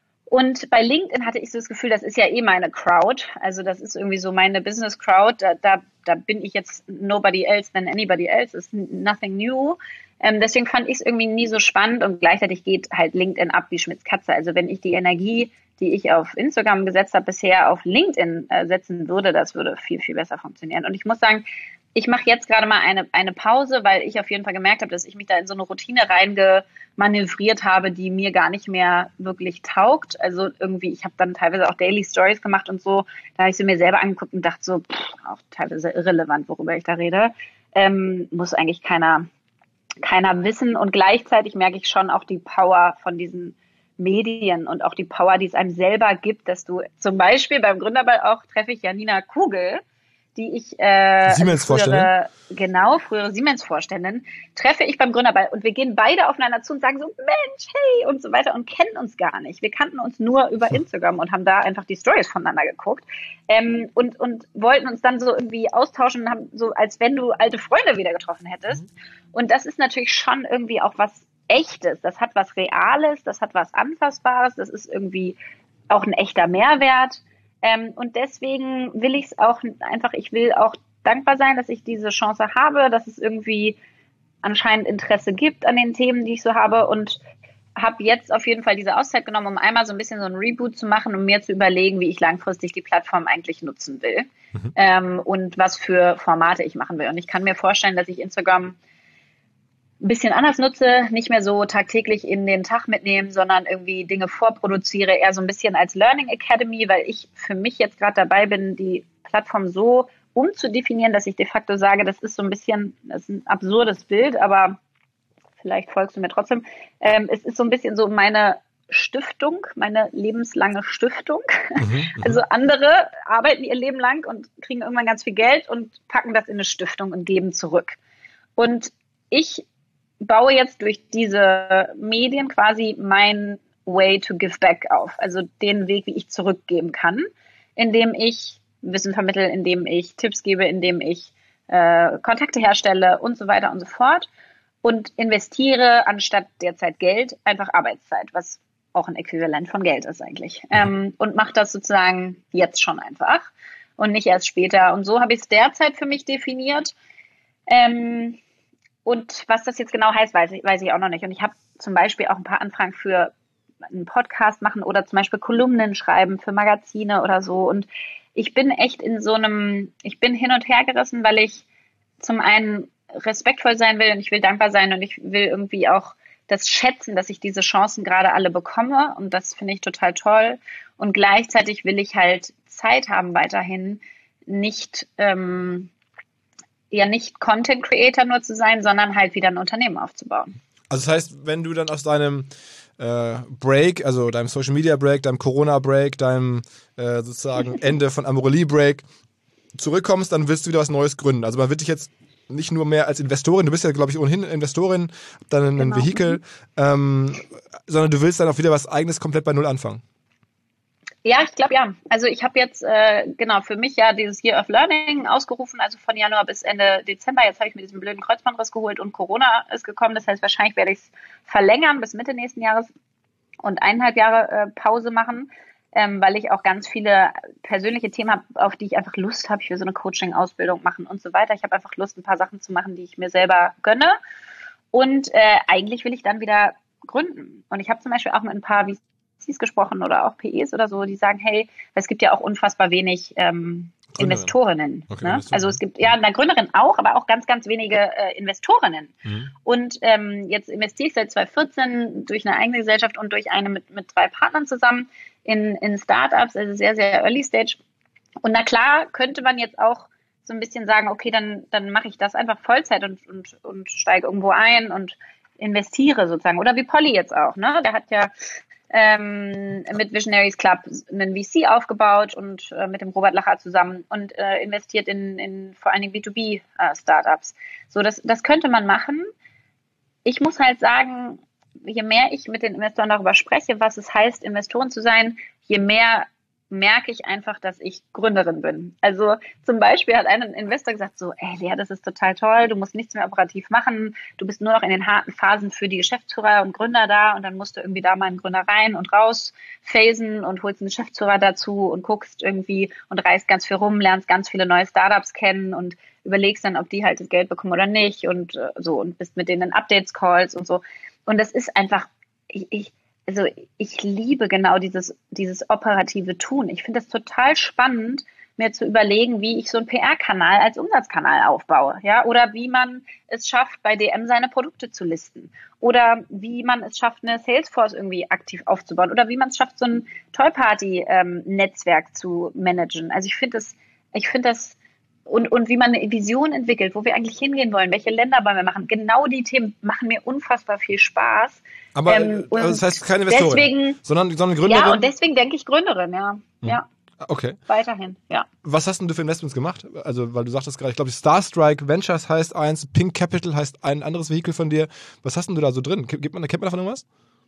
Und bei LinkedIn hatte ich so das Gefühl, das ist ja eh meine Crowd. Also das ist irgendwie so meine Business Crowd. Da, da, da bin ich jetzt nobody else than anybody else. It's nothing new. Ähm, deswegen fand ich es irgendwie nie so spannend und gleichzeitig geht halt LinkedIn ab wie Schmitz Katze. Also wenn ich die Energie, die ich auf Instagram gesetzt habe, bisher auf LinkedIn äh, setzen würde, das würde viel, viel besser funktionieren. Und ich muss sagen, ich mache jetzt gerade mal eine, eine Pause, weil ich auf jeden Fall gemerkt habe, dass ich mich da in so eine Routine reingemanövriert habe, die mir gar nicht mehr wirklich taugt. Also irgendwie, ich habe dann teilweise auch Daily Stories gemacht und so. Da habe ich sie mir selber angeguckt und dachte so, pff, auch teilweise irrelevant, worüber ich da rede. Ähm, muss eigentlich keiner, keiner wissen. Und gleichzeitig merke ich schon auch die Power von diesen Medien und auch die Power, die es einem selber gibt, dass du zum Beispiel beim Gründerball auch treffe ich Janina Kugel, die ich äh, Siemens-Vorständin. Genau, frühere Siemens-Vorständin, treffe ich beim Gründerball und wir gehen beide aufeinander zu und sagen so, Mensch, hey, und so weiter und kennen uns gar nicht. Wir kannten uns nur über Instagram und haben da einfach die Stories voneinander geguckt ähm, und, und wollten uns dann so irgendwie austauschen, haben so, als wenn du alte Freunde wieder getroffen hättest. Mhm. Und das ist natürlich schon irgendwie auch was Echtes. Das hat was Reales, das hat was Anfassbares, das ist irgendwie auch ein echter Mehrwert. Ähm, und deswegen will ich es auch einfach, ich will auch dankbar sein, dass ich diese Chance habe, dass es irgendwie anscheinend Interesse gibt an den Themen, die ich so habe und habe jetzt auf jeden Fall diese Auszeit genommen, um einmal so ein bisschen so ein Reboot zu machen, um mir zu überlegen, wie ich langfristig die Plattform eigentlich nutzen will mhm. ähm, und was für Formate ich machen will. Und ich kann mir vorstellen, dass ich Instagram ein bisschen anders nutze, nicht mehr so tagtäglich in den Tag mitnehmen, sondern irgendwie Dinge vorproduziere, eher so ein bisschen als Learning Academy, weil ich für mich jetzt gerade dabei bin, die Plattform so umzudefinieren, dass ich de facto sage, das ist so ein bisschen, das ist ein absurdes Bild, aber vielleicht folgst du mir trotzdem. Ähm, es ist so ein bisschen so meine Stiftung, meine lebenslange Stiftung. Mhm, also andere arbeiten ihr Leben lang und kriegen irgendwann ganz viel Geld und packen das in eine Stiftung und geben zurück. Und ich baue jetzt durch diese Medien quasi mein Way to give back auf. Also den Weg, wie ich zurückgeben kann, indem ich Wissen vermittle, indem ich Tipps gebe, indem ich äh, Kontakte herstelle und so weiter und so fort. Und investiere anstatt derzeit Geld einfach Arbeitszeit, was auch ein Äquivalent von Geld ist eigentlich. Ähm, und mache das sozusagen jetzt schon einfach und nicht erst später. Und so habe ich es derzeit für mich definiert. Ähm, und was das jetzt genau heißt, weiß ich, weiß ich auch noch nicht. Und ich habe zum Beispiel auch ein paar Anfragen für einen Podcast machen oder zum Beispiel Kolumnen schreiben für Magazine oder so. Und ich bin echt in so einem, ich bin hin und her gerissen, weil ich zum einen respektvoll sein will und ich will dankbar sein und ich will irgendwie auch das schätzen, dass ich diese Chancen gerade alle bekomme und das finde ich total toll und gleichzeitig will ich halt Zeit haben weiterhin nicht ähm, ja nicht Content Creator nur zu sein, sondern halt wieder ein Unternehmen aufzubauen. Also das heißt, wenn du dann aus deinem äh, Break, also deinem Social Media Break, deinem Corona Break, deinem äh, sozusagen Ende von Amorelie Break zurückkommst, dann willst du wieder was Neues gründen. Also man wird dich jetzt nicht nur mehr als Investorin, du bist ja, glaube ich, ohnehin Investorin, dann ein genau. Vehikel, ähm, sondern du willst dann auch wieder was Eigenes komplett bei Null anfangen. Ja, ich glaube ja. Also ich habe jetzt äh, genau für mich ja dieses Year of Learning ausgerufen, also von Januar bis Ende Dezember. Jetzt habe ich mir diesen blöden Kreuzbandriss geholt und Corona ist gekommen. Das heißt, wahrscheinlich werde ich es verlängern bis Mitte nächsten Jahres und eineinhalb Jahre äh, Pause machen. Ähm, weil ich auch ganz viele persönliche Themen habe, auf die ich einfach Lust habe. Ich will so eine Coaching-Ausbildung machen und so weiter. Ich habe einfach Lust, ein paar Sachen zu machen, die ich mir selber gönne. Und äh, eigentlich will ich dann wieder gründen. Und ich habe zum Beispiel auch mit ein paar V Cs gesprochen oder auch P Es oder so, die sagen, hey, es gibt ja auch unfassbar wenig ähm, Investorinnen. Okay, ne? Also es gibt ja eine Gründerin auch, aber auch ganz, ganz wenige äh, Investorinnen. Mhm. Und ähm, jetzt investiere ich seit zwanzig vierzehn durch eine eigene Gesellschaft und durch eine mit, mit drei Partnern zusammen in, in Startups, also sehr, sehr Early Stage. Und na klar, könnte man jetzt auch so ein bisschen sagen, okay, dann, dann mache ich das einfach Vollzeit und, und, und steige irgendwo ein und investiere sozusagen. Oder wie Polly jetzt auch, ne? Der hat ja ähm, mit Visionaries Club einen V C aufgebaut und äh, mit dem Robert Lacher zusammen und äh, investiert in, in vor allen Dingen B zwei B äh, Startups. So, das, das könnte man machen. Ich muss halt sagen, je mehr ich mit den Investoren darüber spreche, was es heißt, Investoren zu sein, je mehr merke ich einfach, dass ich Gründerin bin. Also zum Beispiel hat ein Investor gesagt so, ey Lea, das ist total toll, du musst nichts mehr operativ machen, du bist nur noch in den harten Phasen für die Geschäftsführer und Gründer da und dann musst du irgendwie da mal einen Gründer rein und raus phasen und holst einen Geschäftsführer dazu und guckst irgendwie und reist ganz viel rum, lernst ganz viele neue Startups kennen und überlegst dann, ob die halt das Geld bekommen oder nicht und äh, so und bist mit denen in Updates-Calls und so. Und das ist einfach, ich, ich Also ich liebe genau dieses, dieses operative Tun. Ich finde es total spannend, mir zu überlegen, wie ich so einen P R-Kanal als Umsatzkanal aufbaue, ja, oder wie man es schafft, bei D M seine Produkte zu listen oder wie man es schafft, eine Salesforce irgendwie aktiv aufzubauen oder wie man es schafft, so ein Toy-Party-Netzwerk ähm, zu managen. Also ich finde das, ich finde das Und, und wie man eine Vision entwickelt, wo wir eigentlich hingehen wollen, welche Länder wollen wir machen. Genau die Themen machen mir unfassbar viel Spaß. Aber ähm, also das heißt keine Investorin, deswegen, sondern, sondern Gründerin? Ja, und deswegen denke ich Gründerin, ja. Hm. ja. Okay. Weiterhin, ja. Was hast denn du für Investments gemacht? Also, weil du sagtest gerade, ich glaube, Starstrike Ventures heißt eins, Pink Capital heißt ein anderes Vehikel von dir. Was hast denn du da so drin? Kennt man, kennt man davon irgendwas?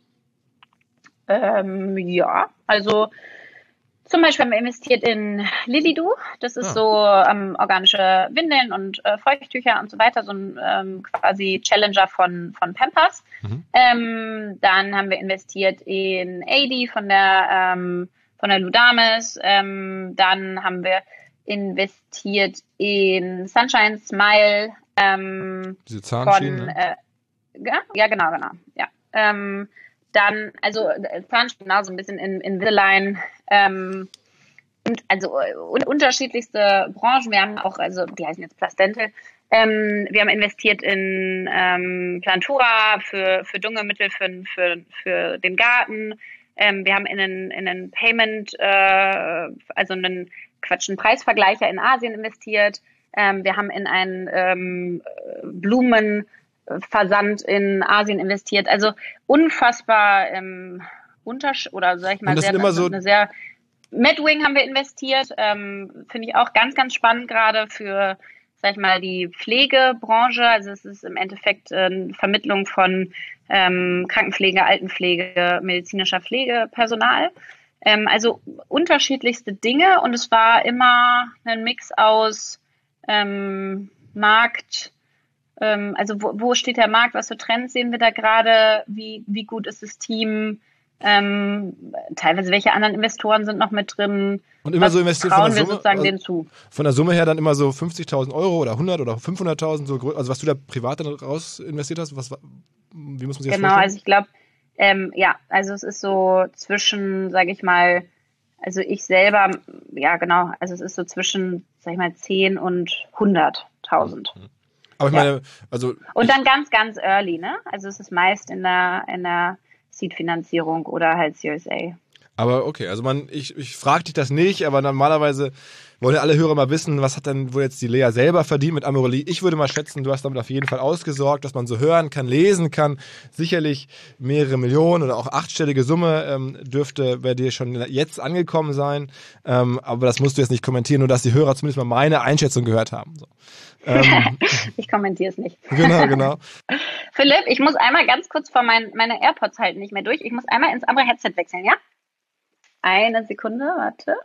Ähm, ja, also zum Beispiel haben wir investiert in Lilidu. Das ist ah. so ähm, organische Windeln und äh, Feuchttücher und so weiter. So ein ähm, quasi Challenger von, von Pampers. Mhm. Ähm, dann haben wir investiert in A D von der, ähm, von der Ludamis. Ähm, dann haben wir investiert in Sunshine Smile. Ähm, Diese Zahnschienen, von, äh, ja, ja, genau, genau. Ja. Ähm, Dann, also Zahnspiel, genau, so ein bisschen in, in Invisalign, ähm, und also un- unterschiedlichste Branchen. Wir haben auch, also die heißen jetzt Plasdental, ähm, wir haben investiert in ähm, Plantura für, für Düngemittel für, für, für den Garten. Ähm, wir haben in einen, in einen Payment, äh, also einen Quatsch, einen Preisvergleicher in Asien investiert. Ähm, wir haben in einen ähm, Blumenversand in Asien investiert. Also unfassbar ähm, untersch oder sag ich mal, Und das sehr, sind immer so eine sehr Medwing haben wir investiert, ähm, finde ich auch ganz, ganz spannend gerade für, sag ich mal, die Pflegebranche. Also es ist im Endeffekt äh, Vermittlung von ähm, Krankenpflege, Altenpflege, medizinischer Pflegepersonal. Ähm, also unterschiedlichste Dinge und es war immer ein Mix aus ähm, Markt, ähm, also wo, wo steht der Markt, was für Trends sehen wir da gerade, wie, wie gut ist das Team, ähm, teilweise welche anderen Investoren sind noch mit drin. Und immer was so investiert von trauen der wir Summe, sozusagen also denen zu. von der Summe her dann immer so fünfzigtausend Euro oder hundert oder fünfhunderttausend, so, grö- also was du da privat dann raus investiert hast, was, wie muss man sich das Genau, vorstellen? also ich glaube, ähm, ja, also es ist so zwischen, sage ich mal, also ich selber, ja genau, also es ist so zwischen, sag ich mal, zehn und hunderttausend. Aber ich Ja. meine, also Und ich, dann ganz, ganz early, ne? Also es ist meist in der, in der Seed-Finanzierung oder halt Series A. aber okay, also man, ich, ich frage dich das nicht, aber normalerweise wollen ja alle Hörer mal wissen, was hat denn wohl jetzt die Lea selber verdient mit Amorelie. Ich würde mal schätzen, du hast damit auf jeden Fall ausgesorgt, dass man so hören kann, lesen kann. Sicherlich mehrere Millionen oder auch achtstellige Summe ähm, dürfte bei dir schon jetzt angekommen sein. Ähm, aber das musst du jetzt nicht kommentieren, nur dass die Hörer zumindest mal meine Einschätzung gehört haben. So. Ähm, Ich kommentiere es nicht. genau, genau. Philipp, ich muss einmal ganz kurz vor mein, meine AirPods halten nicht mehr durch. Ich muss einmal ins andere Headset wechseln, ja? Eine Sekunde, warte.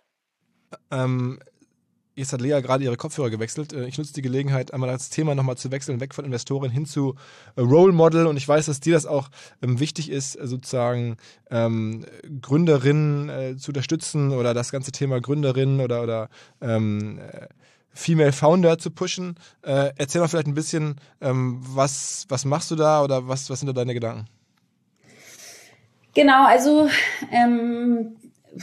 Ähm, Jetzt hat Lea gerade ihre Kopfhörer gewechselt. Ich nutze die Gelegenheit, einmal das Thema nochmal zu wechseln, weg von Investoren hin zu Role Model. Und ich weiß, dass dir das auch ähm, wichtig ist, sozusagen ähm, Gründerinnen äh, zu unterstützen oder das ganze Thema Gründerinnen oder, oder ähm, Female Founder zu pushen. Äh, erzähl mal vielleicht ein bisschen, ähm, was, was machst du da oder was, was sind da deine Gedanken? Genau, also ähm,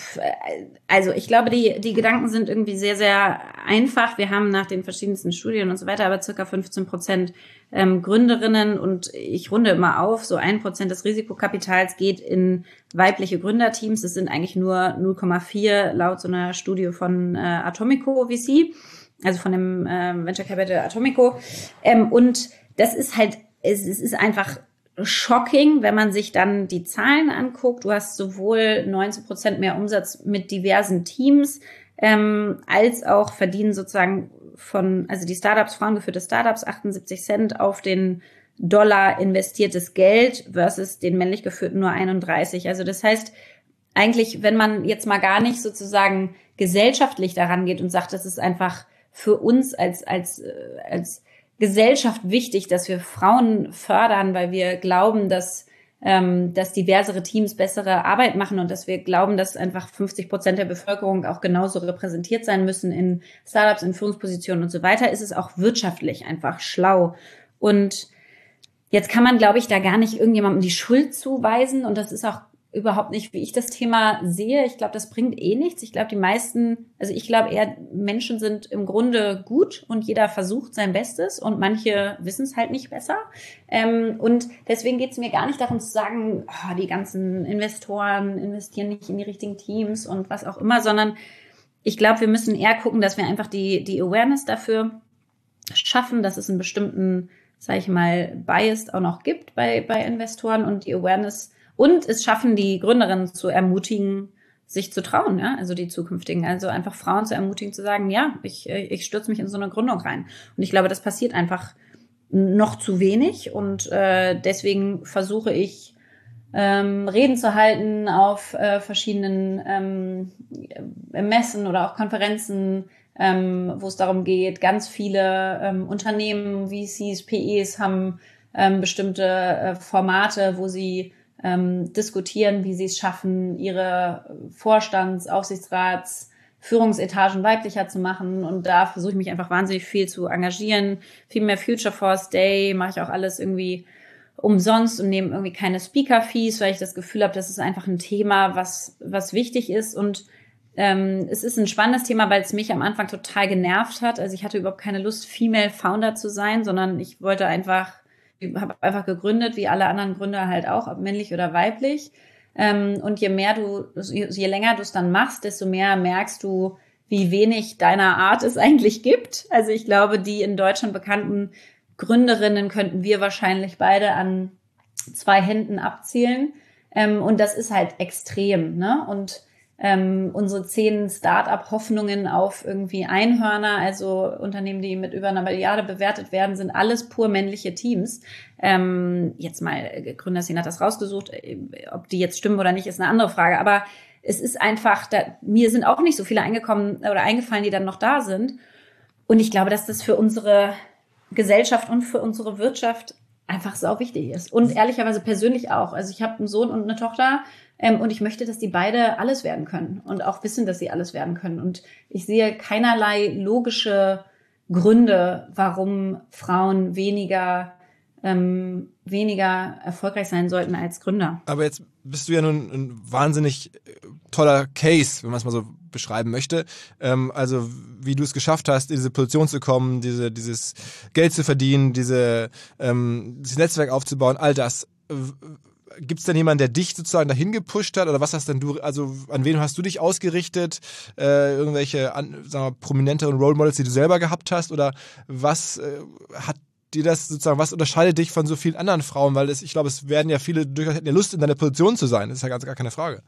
also ich glaube, die, die Gedanken sind irgendwie sehr, sehr einfach. Wir haben nach den verschiedensten Studien und so weiter aber circa fünfzehn Prozent ähm, Gründerinnen und ich runde immer auf, so ein Prozent des Risikokapitals geht in weibliche Gründerteams. Das sind eigentlich nur null Komma vier laut so einer Studie von äh, Atomico V C, also von dem äh, Venture Capital Atomico. Ähm, und das ist halt, es, es ist einfach shocking, wenn man sich dann die Zahlen anguckt. Du hast sowohl neunzehn Prozent mehr Umsatz mit diversen Teams, ähm, als auch verdienen sozusagen von, also die Startups, frauengeführte Startups, achtundsiebzig Cent auf den Dollar investiertes Geld versus den männlich geführten nur einunddreißig. Also das heißt, eigentlich, wenn man jetzt mal gar nicht sozusagen gesellschaftlich daran geht und sagt, das ist einfach für uns als, als, als Gesellschaft wichtig, dass wir Frauen fördern, weil wir glauben, dass ähm, dass diversere Teams bessere Arbeit machen und dass wir glauben, dass einfach fünfzig Prozent der Bevölkerung auch genauso repräsentiert sein müssen in Startups, in Führungspositionen und so weiter, ist es auch wirtschaftlich einfach schlau. Und jetzt kann man, glaube ich, da gar nicht irgendjemandem die Schuld zuweisen und das ist auch überhaupt nicht, wie ich das Thema sehe. Ich glaube, das bringt eh nichts. Ich glaube, die meisten, also ich glaube eher, Menschen sind im Grunde gut und jeder versucht sein Bestes und manche wissen es halt nicht besser. Ähm, und deswegen geht es mir gar nicht darum zu sagen, oh, die ganzen Investoren investieren nicht in die richtigen Teams und was auch immer, sondern ich glaube, wir müssen eher gucken, dass wir einfach die, die Awareness dafür schaffen, dass es einen bestimmten, sage ich mal, Bias auch noch gibt bei, bei Investoren und die Awareness und es schaffen, die Gründerinnen zu ermutigen, sich zu trauen, ja, also die zukünftigen, also einfach Frauen zu ermutigen, zu sagen, ja, ich, ich stürze mich in so eine Gründung rein. Und ich glaube, das passiert einfach noch zu wenig und äh, deswegen versuche ich, ähm, Reden zu halten auf äh, verschiedenen ähm, Messen oder auch Konferenzen, ähm, wo es darum geht, ganz viele ähm, Unternehmen, V Cs, P Es haben ähm, bestimmte äh, Formate, wo sie Ähm, diskutieren, wie sie es schaffen, ihre Vorstands-, Aufsichtsrats-, Führungsetagen weiblicher zu machen. Und da versuche ich mich einfach wahnsinnig viel zu engagieren. Viel mehr Future Force Day mache ich auch alles irgendwie umsonst und nehme irgendwie keine Speaker-Fees, weil ich das Gefühl habe, das ist einfach ein Thema, was was wichtig ist. Und ähm, es ist ein spannendes Thema, weil es mich am Anfang total genervt hat. Also ich hatte überhaupt keine Lust, Female Founder zu sein, sondern ich wollte einfach Ich habe einfach gegründet, wie alle anderen Gründer halt auch, ob männlich oder weiblich. Und je mehr du, je länger du es dann machst, desto mehr merkst du, wie wenig deiner Art es eigentlich gibt. Also ich glaube, die in Deutschland bekannten Gründerinnen könnten wir wahrscheinlich beide an zwei Händen abzählen. Ähm, und das ist halt extrem, ne? Und ähm, unsere zehn Start-up-Hoffnungen auf irgendwie Einhörner, also Unternehmen, die mit über einer Milliarde bewertet werden, sind alles pur männliche Teams. Ähm, jetzt mal, Gründerszene hat das rausgesucht. Ob die jetzt stimmen oder nicht, ist eine andere Frage. Aber es ist einfach, da, mir sind auch nicht so viele eingekommen oder eingefallen, die dann noch da sind. Und ich glaube, dass das für unsere Gesellschaft und für unsere Wirtschaft einfach sau wichtig ist. Und ehrlicherweise persönlich auch. Also ich habe einen Sohn und eine Tochter ähm, und ich möchte, dass die beide alles werden können und auch wissen, dass sie alles werden können. Und ich sehe keinerlei logische Gründe, warum Frauen weniger ähm, weniger erfolgreich sein sollten als Gründer. Aber jetzt bist du ja nun ein wahnsinnig toller Case, wenn man es mal so beschreiben möchte. Ähm, also wie du es geschafft hast, in diese Position zu kommen, diese, dieses Geld zu verdienen, diese, ähm, dieses Netzwerk aufzubauen, all das. Gibt es denn jemanden, der dich sozusagen dahin gepusht hat? Oder was hast denn du, also an wen hast du dich ausgerichtet? Äh, irgendwelche an, sagen wir, prominenteren Role Models, die du selber gehabt hast? Oder was äh, hat dir das sozusagen, was unterscheidet dich von so vielen anderen Frauen? Weil es, ich glaube, es werden ja viele durchaus hätten ja Lust, in deiner Position zu sein. Das ist ja ganz gar keine Frage.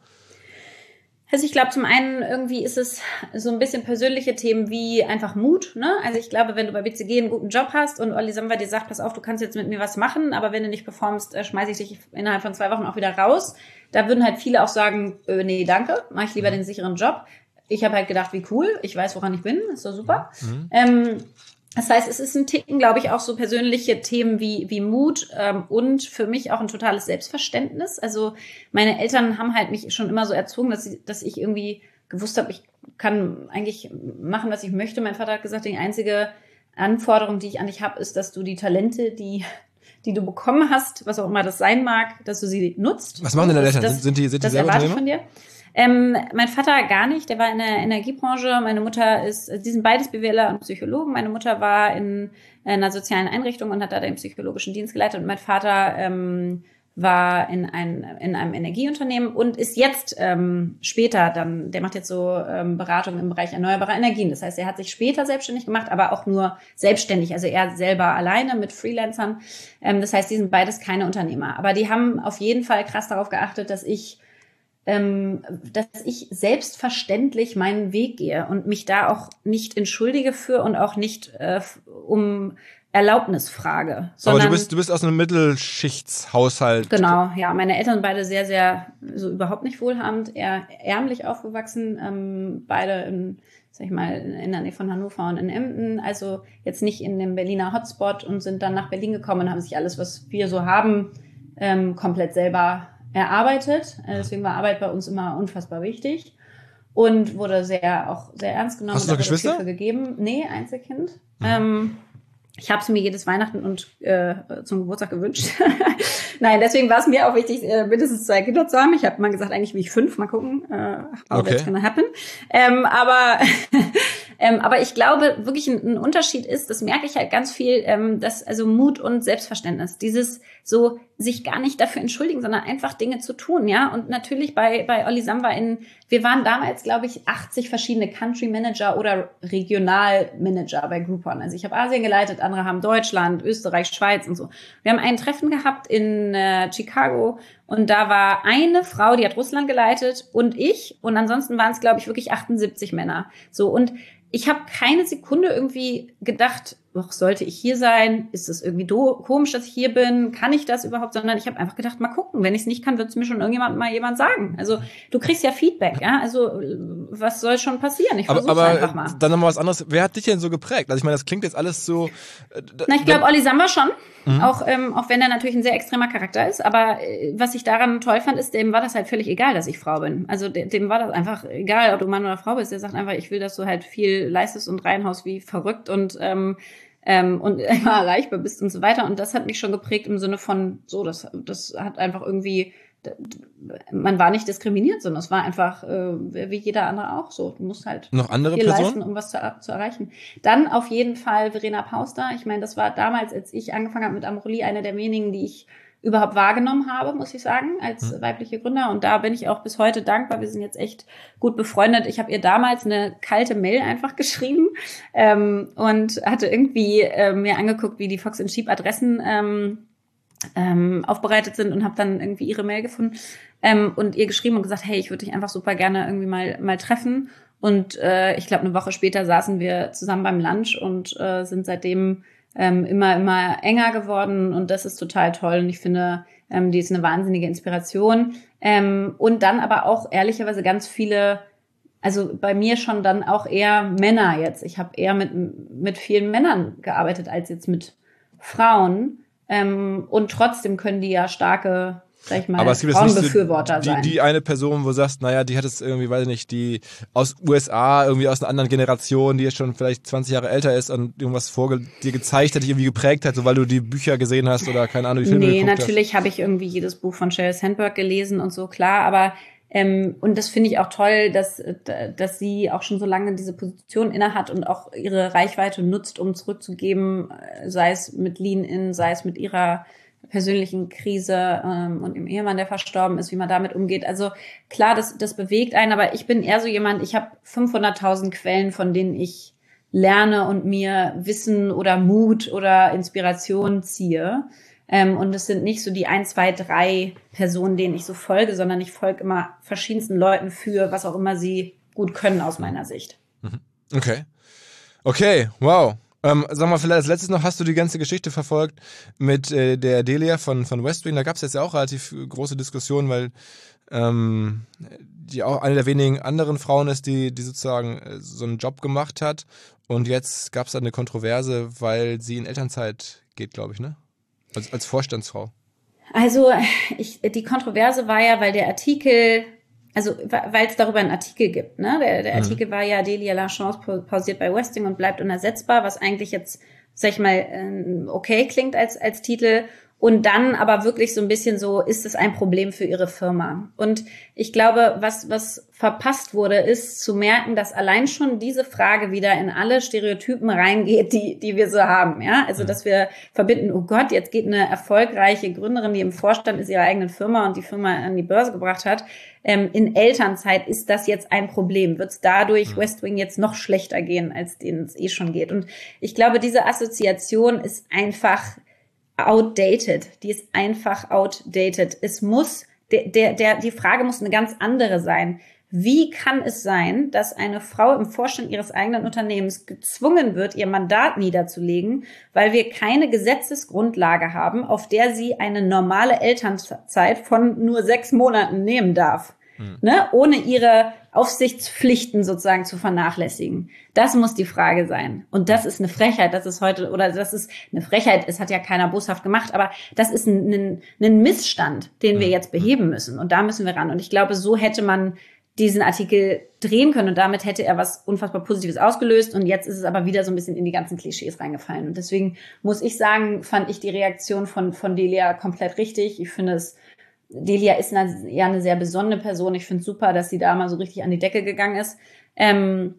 Also ich glaube, zum einen irgendwie ist es so ein bisschen persönliche Themen wie einfach Mut, ne? Also ich glaube, wenn du bei B C G einen guten Job hast und Olli Samba dir sagt, pass auf, du kannst jetzt mit mir was machen, aber wenn du nicht performst, äh, schmeiße ich dich innerhalb von zwei Wochen auch wieder raus. Da würden halt viele auch sagen, äh, nee, danke, mache ich lieber den sicheren Job. Ich habe halt gedacht, wie cool, ich weiß, woran ich bin, ist doch super. Mhm. Ähm, Das heißt, es ist ein Ticken, glaube ich, auch so persönliche Themen wie wie Mut ähm, und für mich auch ein totales Selbstverständnis. Also meine Eltern haben halt mich schon immer so erzogen, dass, sie, dass ich irgendwie gewusst habe, ich kann eigentlich machen, was ich möchte. Mein Vater hat gesagt, die einzige Anforderung, die ich an dich habe, ist, dass du die Talente, die die du bekommen hast, was auch immer das sein mag, dass du sie nutzt. Was machen denn deine Eltern? Das, sind die, sind die das selber erwarte ich von dir. Ähm, mein Vater gar nicht, der war in der Energiebranche, meine Mutter ist, die sind beides B W Ler und Psychologen. Meine Mutter war in einer sozialen Einrichtung und hat da den psychologischen Dienst geleitet und mein Vater ähm, war in, ein, in einem Energieunternehmen und ist jetzt ähm, später dann, der macht jetzt so ähm, Beratung im Bereich erneuerbarer Energien. Das heißt, er hat sich später selbstständig gemacht, aber auch nur selbstständig, also er selber alleine mit Freelancern. Ähm, das heißt, die sind beides keine Unternehmer, aber die haben auf jeden Fall krass darauf geachtet, dass ich Ähm, dass ich selbstverständlich meinen Weg gehe und mich da auch nicht entschuldige für und auch nicht äh, um Erlaubnis frage. Aber du bist, du bist aus einem Mittelschichtshaushalt. Genau, ja. Meine Eltern sind beide sehr, sehr, so überhaupt nicht wohlhabend, eher ärmlich aufgewachsen. Ähm, beide in, sag ich mal, in der Nähe von Hannover und in Emden. Also jetzt nicht in dem Berliner Hotspot und sind dann nach Berlin gekommen und haben sich alles, was wir so haben, ähm, komplett selber erarbeitet. Deswegen war Arbeit bei uns immer unfassbar wichtig und wurde sehr auch sehr ernst genommen. Hast du noch Geschwister? Hilfe gegeben. Nee, Einzelkind. Mhm. Ähm, ich habe es mir jedes Weihnachten und äh, zum Geburtstag gewünscht. Nein, deswegen war es mir auch wichtig, äh, mindestens zwei Kinder zu haben. Ich habe mal gesagt, eigentlich will ich fünf. Mal gucken. Äh, how okay. That's gonna happen. Ähm, aber ähm, aber ich glaube, wirklich ein, ein Unterschied ist, das merke ich halt ganz viel, ähm, dass also Mut und Selbstverständnis, dieses so sich gar nicht dafür entschuldigen, sondern einfach Dinge zu tun, ja. Und natürlich bei bei Olli Samba in, wir waren damals, glaube ich, achtzig verschiedene Country Manager oder Regionalmanager bei Groupon. Also ich habe Asien geleitet, andere haben Deutschland, Österreich, Schweiz und so. Wir haben ein Treffen gehabt in äh, Chicago und da war eine Frau, die hat Russland geleitet und ich und ansonsten waren es, glaube ich, wirklich achtundsiebzig Männer. So und ich habe keine Sekunde irgendwie gedacht, ach, sollte ich hier sein? Ist es irgendwie do- komisch, dass ich hier bin? Kann ich das überhaupt? Sondern ich habe einfach gedacht, mal gucken. Wenn ich es nicht kann, wird es mir schon irgendjemand mal jemand sagen. Also du kriegst ja Feedback, ja. Also was soll schon passieren? Ich versuche es einfach mal. Dann nochmal was anderes. Wer hat dich denn so geprägt? Also ich meine, das klingt jetzt alles so... Äh, Na, ich glaube, Olli Samba schon. Mhm. Auch, ähm, auch wenn er natürlich ein sehr extremer Charakter ist. Aber äh, was ich daran toll fand, ist, dem war das halt völlig egal, dass ich Frau bin. Also de- dem war das einfach egal, ob du Mann oder Frau bist. Der sagt einfach, ich will, dass du halt viel leistest und reinhaust wie verrückt und ähm, ähm, und immer erreichbar bist und so weiter. Und das hat mich schon geprägt im Sinne von, so, das, das hat einfach irgendwie, man war nicht diskriminiert, sondern es war einfach äh, wie jeder andere auch so. Du musst halt noch andere viel Personen leisten, um was zu, zu erreichen. Dann auf jeden Fall Verena Pauster. Ich meine, das war damals, als ich angefangen habe mit Amorelie, eine der wenigen, die ich überhaupt wahrgenommen habe, muss ich sagen, als mhm. weibliche Gründer. Und da bin ich auch bis heute dankbar. Wir sind jetzt echt gut befreundet. Ich habe ihr damals eine kalte Mail einfach geschrieben ähm, und hatte irgendwie äh, mir angeguckt, wie die Fox and Sheep Adressen ähm, ähm, aufbereitet sind und habe dann irgendwie ihre Mail gefunden ähm, und ihr geschrieben und gesagt, hey, ich würde dich einfach super gerne irgendwie mal mal treffen. Und äh, ich glaube, eine Woche später saßen wir zusammen beim Lunch und äh, sind seitdem ähm, immer, immer enger geworden. Und das ist total toll. Und ich finde, ähm, die ist eine wahnsinnige Inspiration. Ähm, und dann aber auch ehrlicherweise ganz viele, also bei mir schon dann auch eher Männer jetzt. Ich habe eher mit, mit vielen Männern gearbeitet als jetzt mit Frauen. Ähm, und trotzdem können die ja starke, sag ich mal, aber es gibt Frauenbefürworter jetzt nicht sein. Die, die eine Person, wo du sagst, naja, die hat es irgendwie, weiß ich nicht, die aus U S A, irgendwie aus einer anderen Generation, die jetzt schon vielleicht zwanzig Jahre älter ist und irgendwas vor dir gezeigt hat, dich irgendwie geprägt hat, so weil du die Bücher gesehen hast oder keine Ahnung, die Filme nee, geguckt hast. Nee, natürlich habe ich irgendwie jedes Buch von Sheryl Sandberg gelesen und so, klar, aber Ähm, und das finde ich auch toll, dass, dass sie auch schon so lange diese Position innehat und auch ihre Reichweite nutzt, um zurückzugeben, sei es mit Lean-In, sei es mit ihrer persönlichen Krise ähm, und ihrem Ehemann, der verstorben ist, wie man damit umgeht. Also klar, das, das bewegt einen, aber ich bin eher so jemand, ich habe fünfhunderttausend Quellen, von denen ich lerne und mir Wissen oder Mut oder Inspiration ziehe. Ähm, und es sind nicht so die ein, zwei, drei Personen, denen ich so folge, sondern ich folge immer verschiedensten Leuten für, was auch immer sie gut können aus meiner Sicht. Okay. Okay, wow. Ähm, sag mal, vielleicht als letztes noch, hast du die ganze Geschichte verfolgt mit äh, der Delia von, von West Wing? Da gab es jetzt ja auch relativ große Diskussionen, weil ähm, die auch eine der wenigen anderen Frauen ist, die, die sozusagen äh, so einen Job gemacht hat. Und jetzt gab es da eine Kontroverse, weil sie in Elternzeit geht, glaube ich, ne? Als, als Vorstandsfrau. Also ich, die Kontroverse war ja, weil der Artikel, also weil es darüber einen Artikel gibt, ne? Der, der Artikel mhm. war ja, Delia Lachance pausiert bei West Wing und bleibt unersetzbar, was eigentlich jetzt, sag ich mal, okay klingt als als Titel. Und dann aber wirklich so ein bisschen so, ist es ein Problem für ihre Firma? Und ich glaube, was was verpasst wurde, ist zu merken, dass allein schon diese Frage wieder in alle Stereotypen reingeht, die die wir so haben. Ja, also dass wir verbinden, oh Gott, jetzt geht eine erfolgreiche Gründerin, die im Vorstand ist ihrer eigenen Firma und die Firma an die Börse gebracht hat, ähm, in Elternzeit, ist das jetzt ein Problem? Wird es dadurch West Wing jetzt noch schlechter gehen, als denen es eh schon geht? Und ich glaube, diese Assoziation ist einfach outdated. Die ist einfach outdated. Es muss, der, der, der, die Frage muss eine ganz andere sein. Wie kann es sein, dass eine Frau im Vorstand ihres eigenen Unternehmens gezwungen wird, ihr Mandat niederzulegen, weil wir keine Gesetzesgrundlage haben, auf der sie eine normale Elternzeit von nur sechs Monaten nehmen darf? Hm. Ne? Ohne ihre Aufsichtspflichten sozusagen zu vernachlässigen. Das muss die Frage sein. Und das ist eine Frechheit, das ist heute, oder das ist eine Frechheit, es hat ja keiner boshaft gemacht, aber das ist ein, ein, ein Missstand, den wir jetzt beheben müssen. Und da müssen wir ran. Und ich glaube, so hätte man diesen Artikel drehen können und damit hätte er was unfassbar Positives ausgelöst. Und jetzt ist es aber wieder so ein bisschen in die ganzen Klischees reingefallen. Und deswegen muss ich sagen, fand ich die Reaktion von, von Delia komplett richtig. Ich finde es, Delia ist eine, ja eine sehr besondere Person. Ich finde es super, dass sie da mal so richtig an die Decke gegangen ist. Ähm,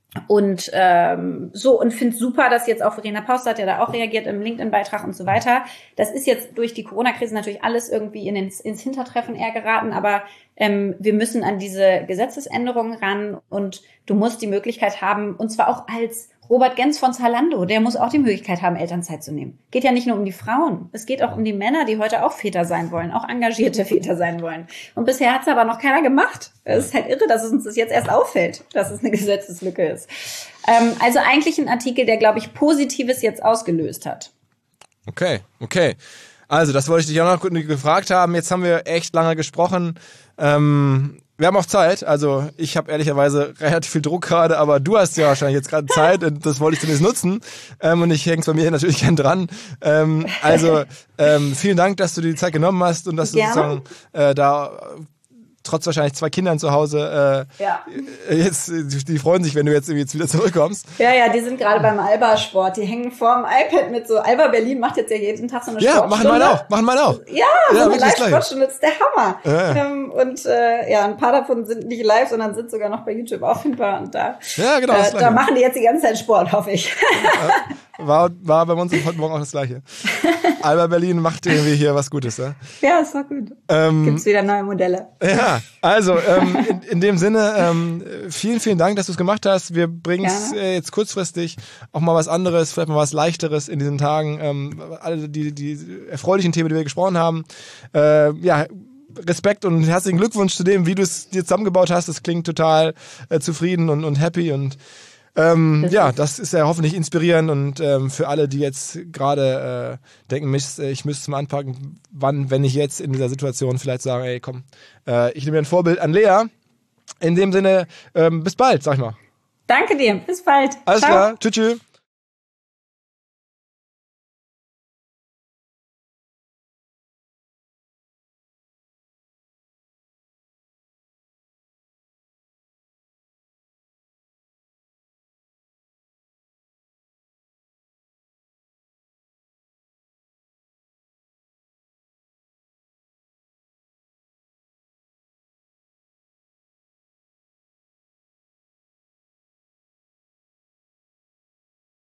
und ähm, so, und finde es super, dass jetzt auch Verena Pauster hat ja da auch reagiert im LinkedIn-Beitrag und so weiter. Das ist jetzt durch die Corona-Krise natürlich alles irgendwie in ins, ins Hintertreffen eher geraten, aber ähm, wir müssen an diese Gesetzesänderungen ran und du musst die Möglichkeit haben, und zwar auch als Robert Gens von Zalando, der muss auch die Möglichkeit haben, Elternzeit zu nehmen. Geht ja nicht nur um die Frauen, es geht auch um die Männer, die heute auch Väter sein wollen, auch engagierte Väter sein wollen. Und bisher hat es aber noch keiner gemacht. Es ist halt irre, dass es uns das jetzt erst auffällt, dass es eine Gesetzeslücke ist. Ähm, also eigentlich ein Artikel, der, glaube ich, Positives jetzt ausgelöst hat. Okay, okay. Also, das wollte ich dich auch noch gefragt haben. Jetzt haben wir echt lange gesprochen. Ähm, wir haben auch Zeit. Also, ich habe ehrlicherweise relativ viel Druck gerade, aber du hast ja wahrscheinlich jetzt gerade Zeit und das wollte ich zunächst nutzen. Ähm, und ich hänge es bei mir natürlich gern dran. Ähm, also, ähm, vielen Dank, dass du dir die Zeit genommen hast und dass du sozusagen äh, da trotz wahrscheinlich zwei Kindern zu Hause, äh, ja. jetzt, die freuen sich, wenn du jetzt, jetzt wieder zurückkommst. Ja, ja, die sind gerade beim Alba-Sport. Die hängen vorm iPad mit so, Alba Berlin macht jetzt ja jeden Tag so eine ja, Sportstunde. Ja, machen wir auch, machen wir auch. Ja, so ja, eine Live-Sportstunde, das ist der Hammer. Ja, ja. Ähm, und äh, ja, ein paar davon sind nicht live, sondern sind sogar noch bei YouTube auffindbar. Und da, ja, genau, äh, da machen die jetzt die ganze Zeit Sport, hoffe ich. War, war bei uns heute Morgen auch das Gleiche. Alba Berlin macht irgendwie hier was Gutes, ja? Ja, ist doch gut. Ähm, Gibt's wieder neue Modelle. Ja, also ähm, in, in dem Sinne, ähm, vielen, vielen Dank, dass du es gemacht hast. Wir bringen es äh, jetzt kurzfristig auch mal was anderes, vielleicht mal was Leichteres in diesen Tagen. Ähm, alle die, die erfreulichen Themen, die wir gesprochen haben. Äh, ja, Respekt und herzlichen Glückwunsch zu dem, wie du es dir zusammengebaut hast. Das klingt total äh, zufrieden und, und happy und ähm, das ja, das ist ja hoffentlich inspirierend und ähm, für alle, die jetzt gerade äh, denken, ich, ich müsste mal anpacken, wann, wenn ich jetzt in dieser Situation vielleicht sage, ey komm, äh, ich nehme mir ein Vorbild an Lea. In dem Sinne, ähm, bis bald, sag ich mal. Danke dir, bis bald. Alles Ciao. klar, tschüss, tschüss.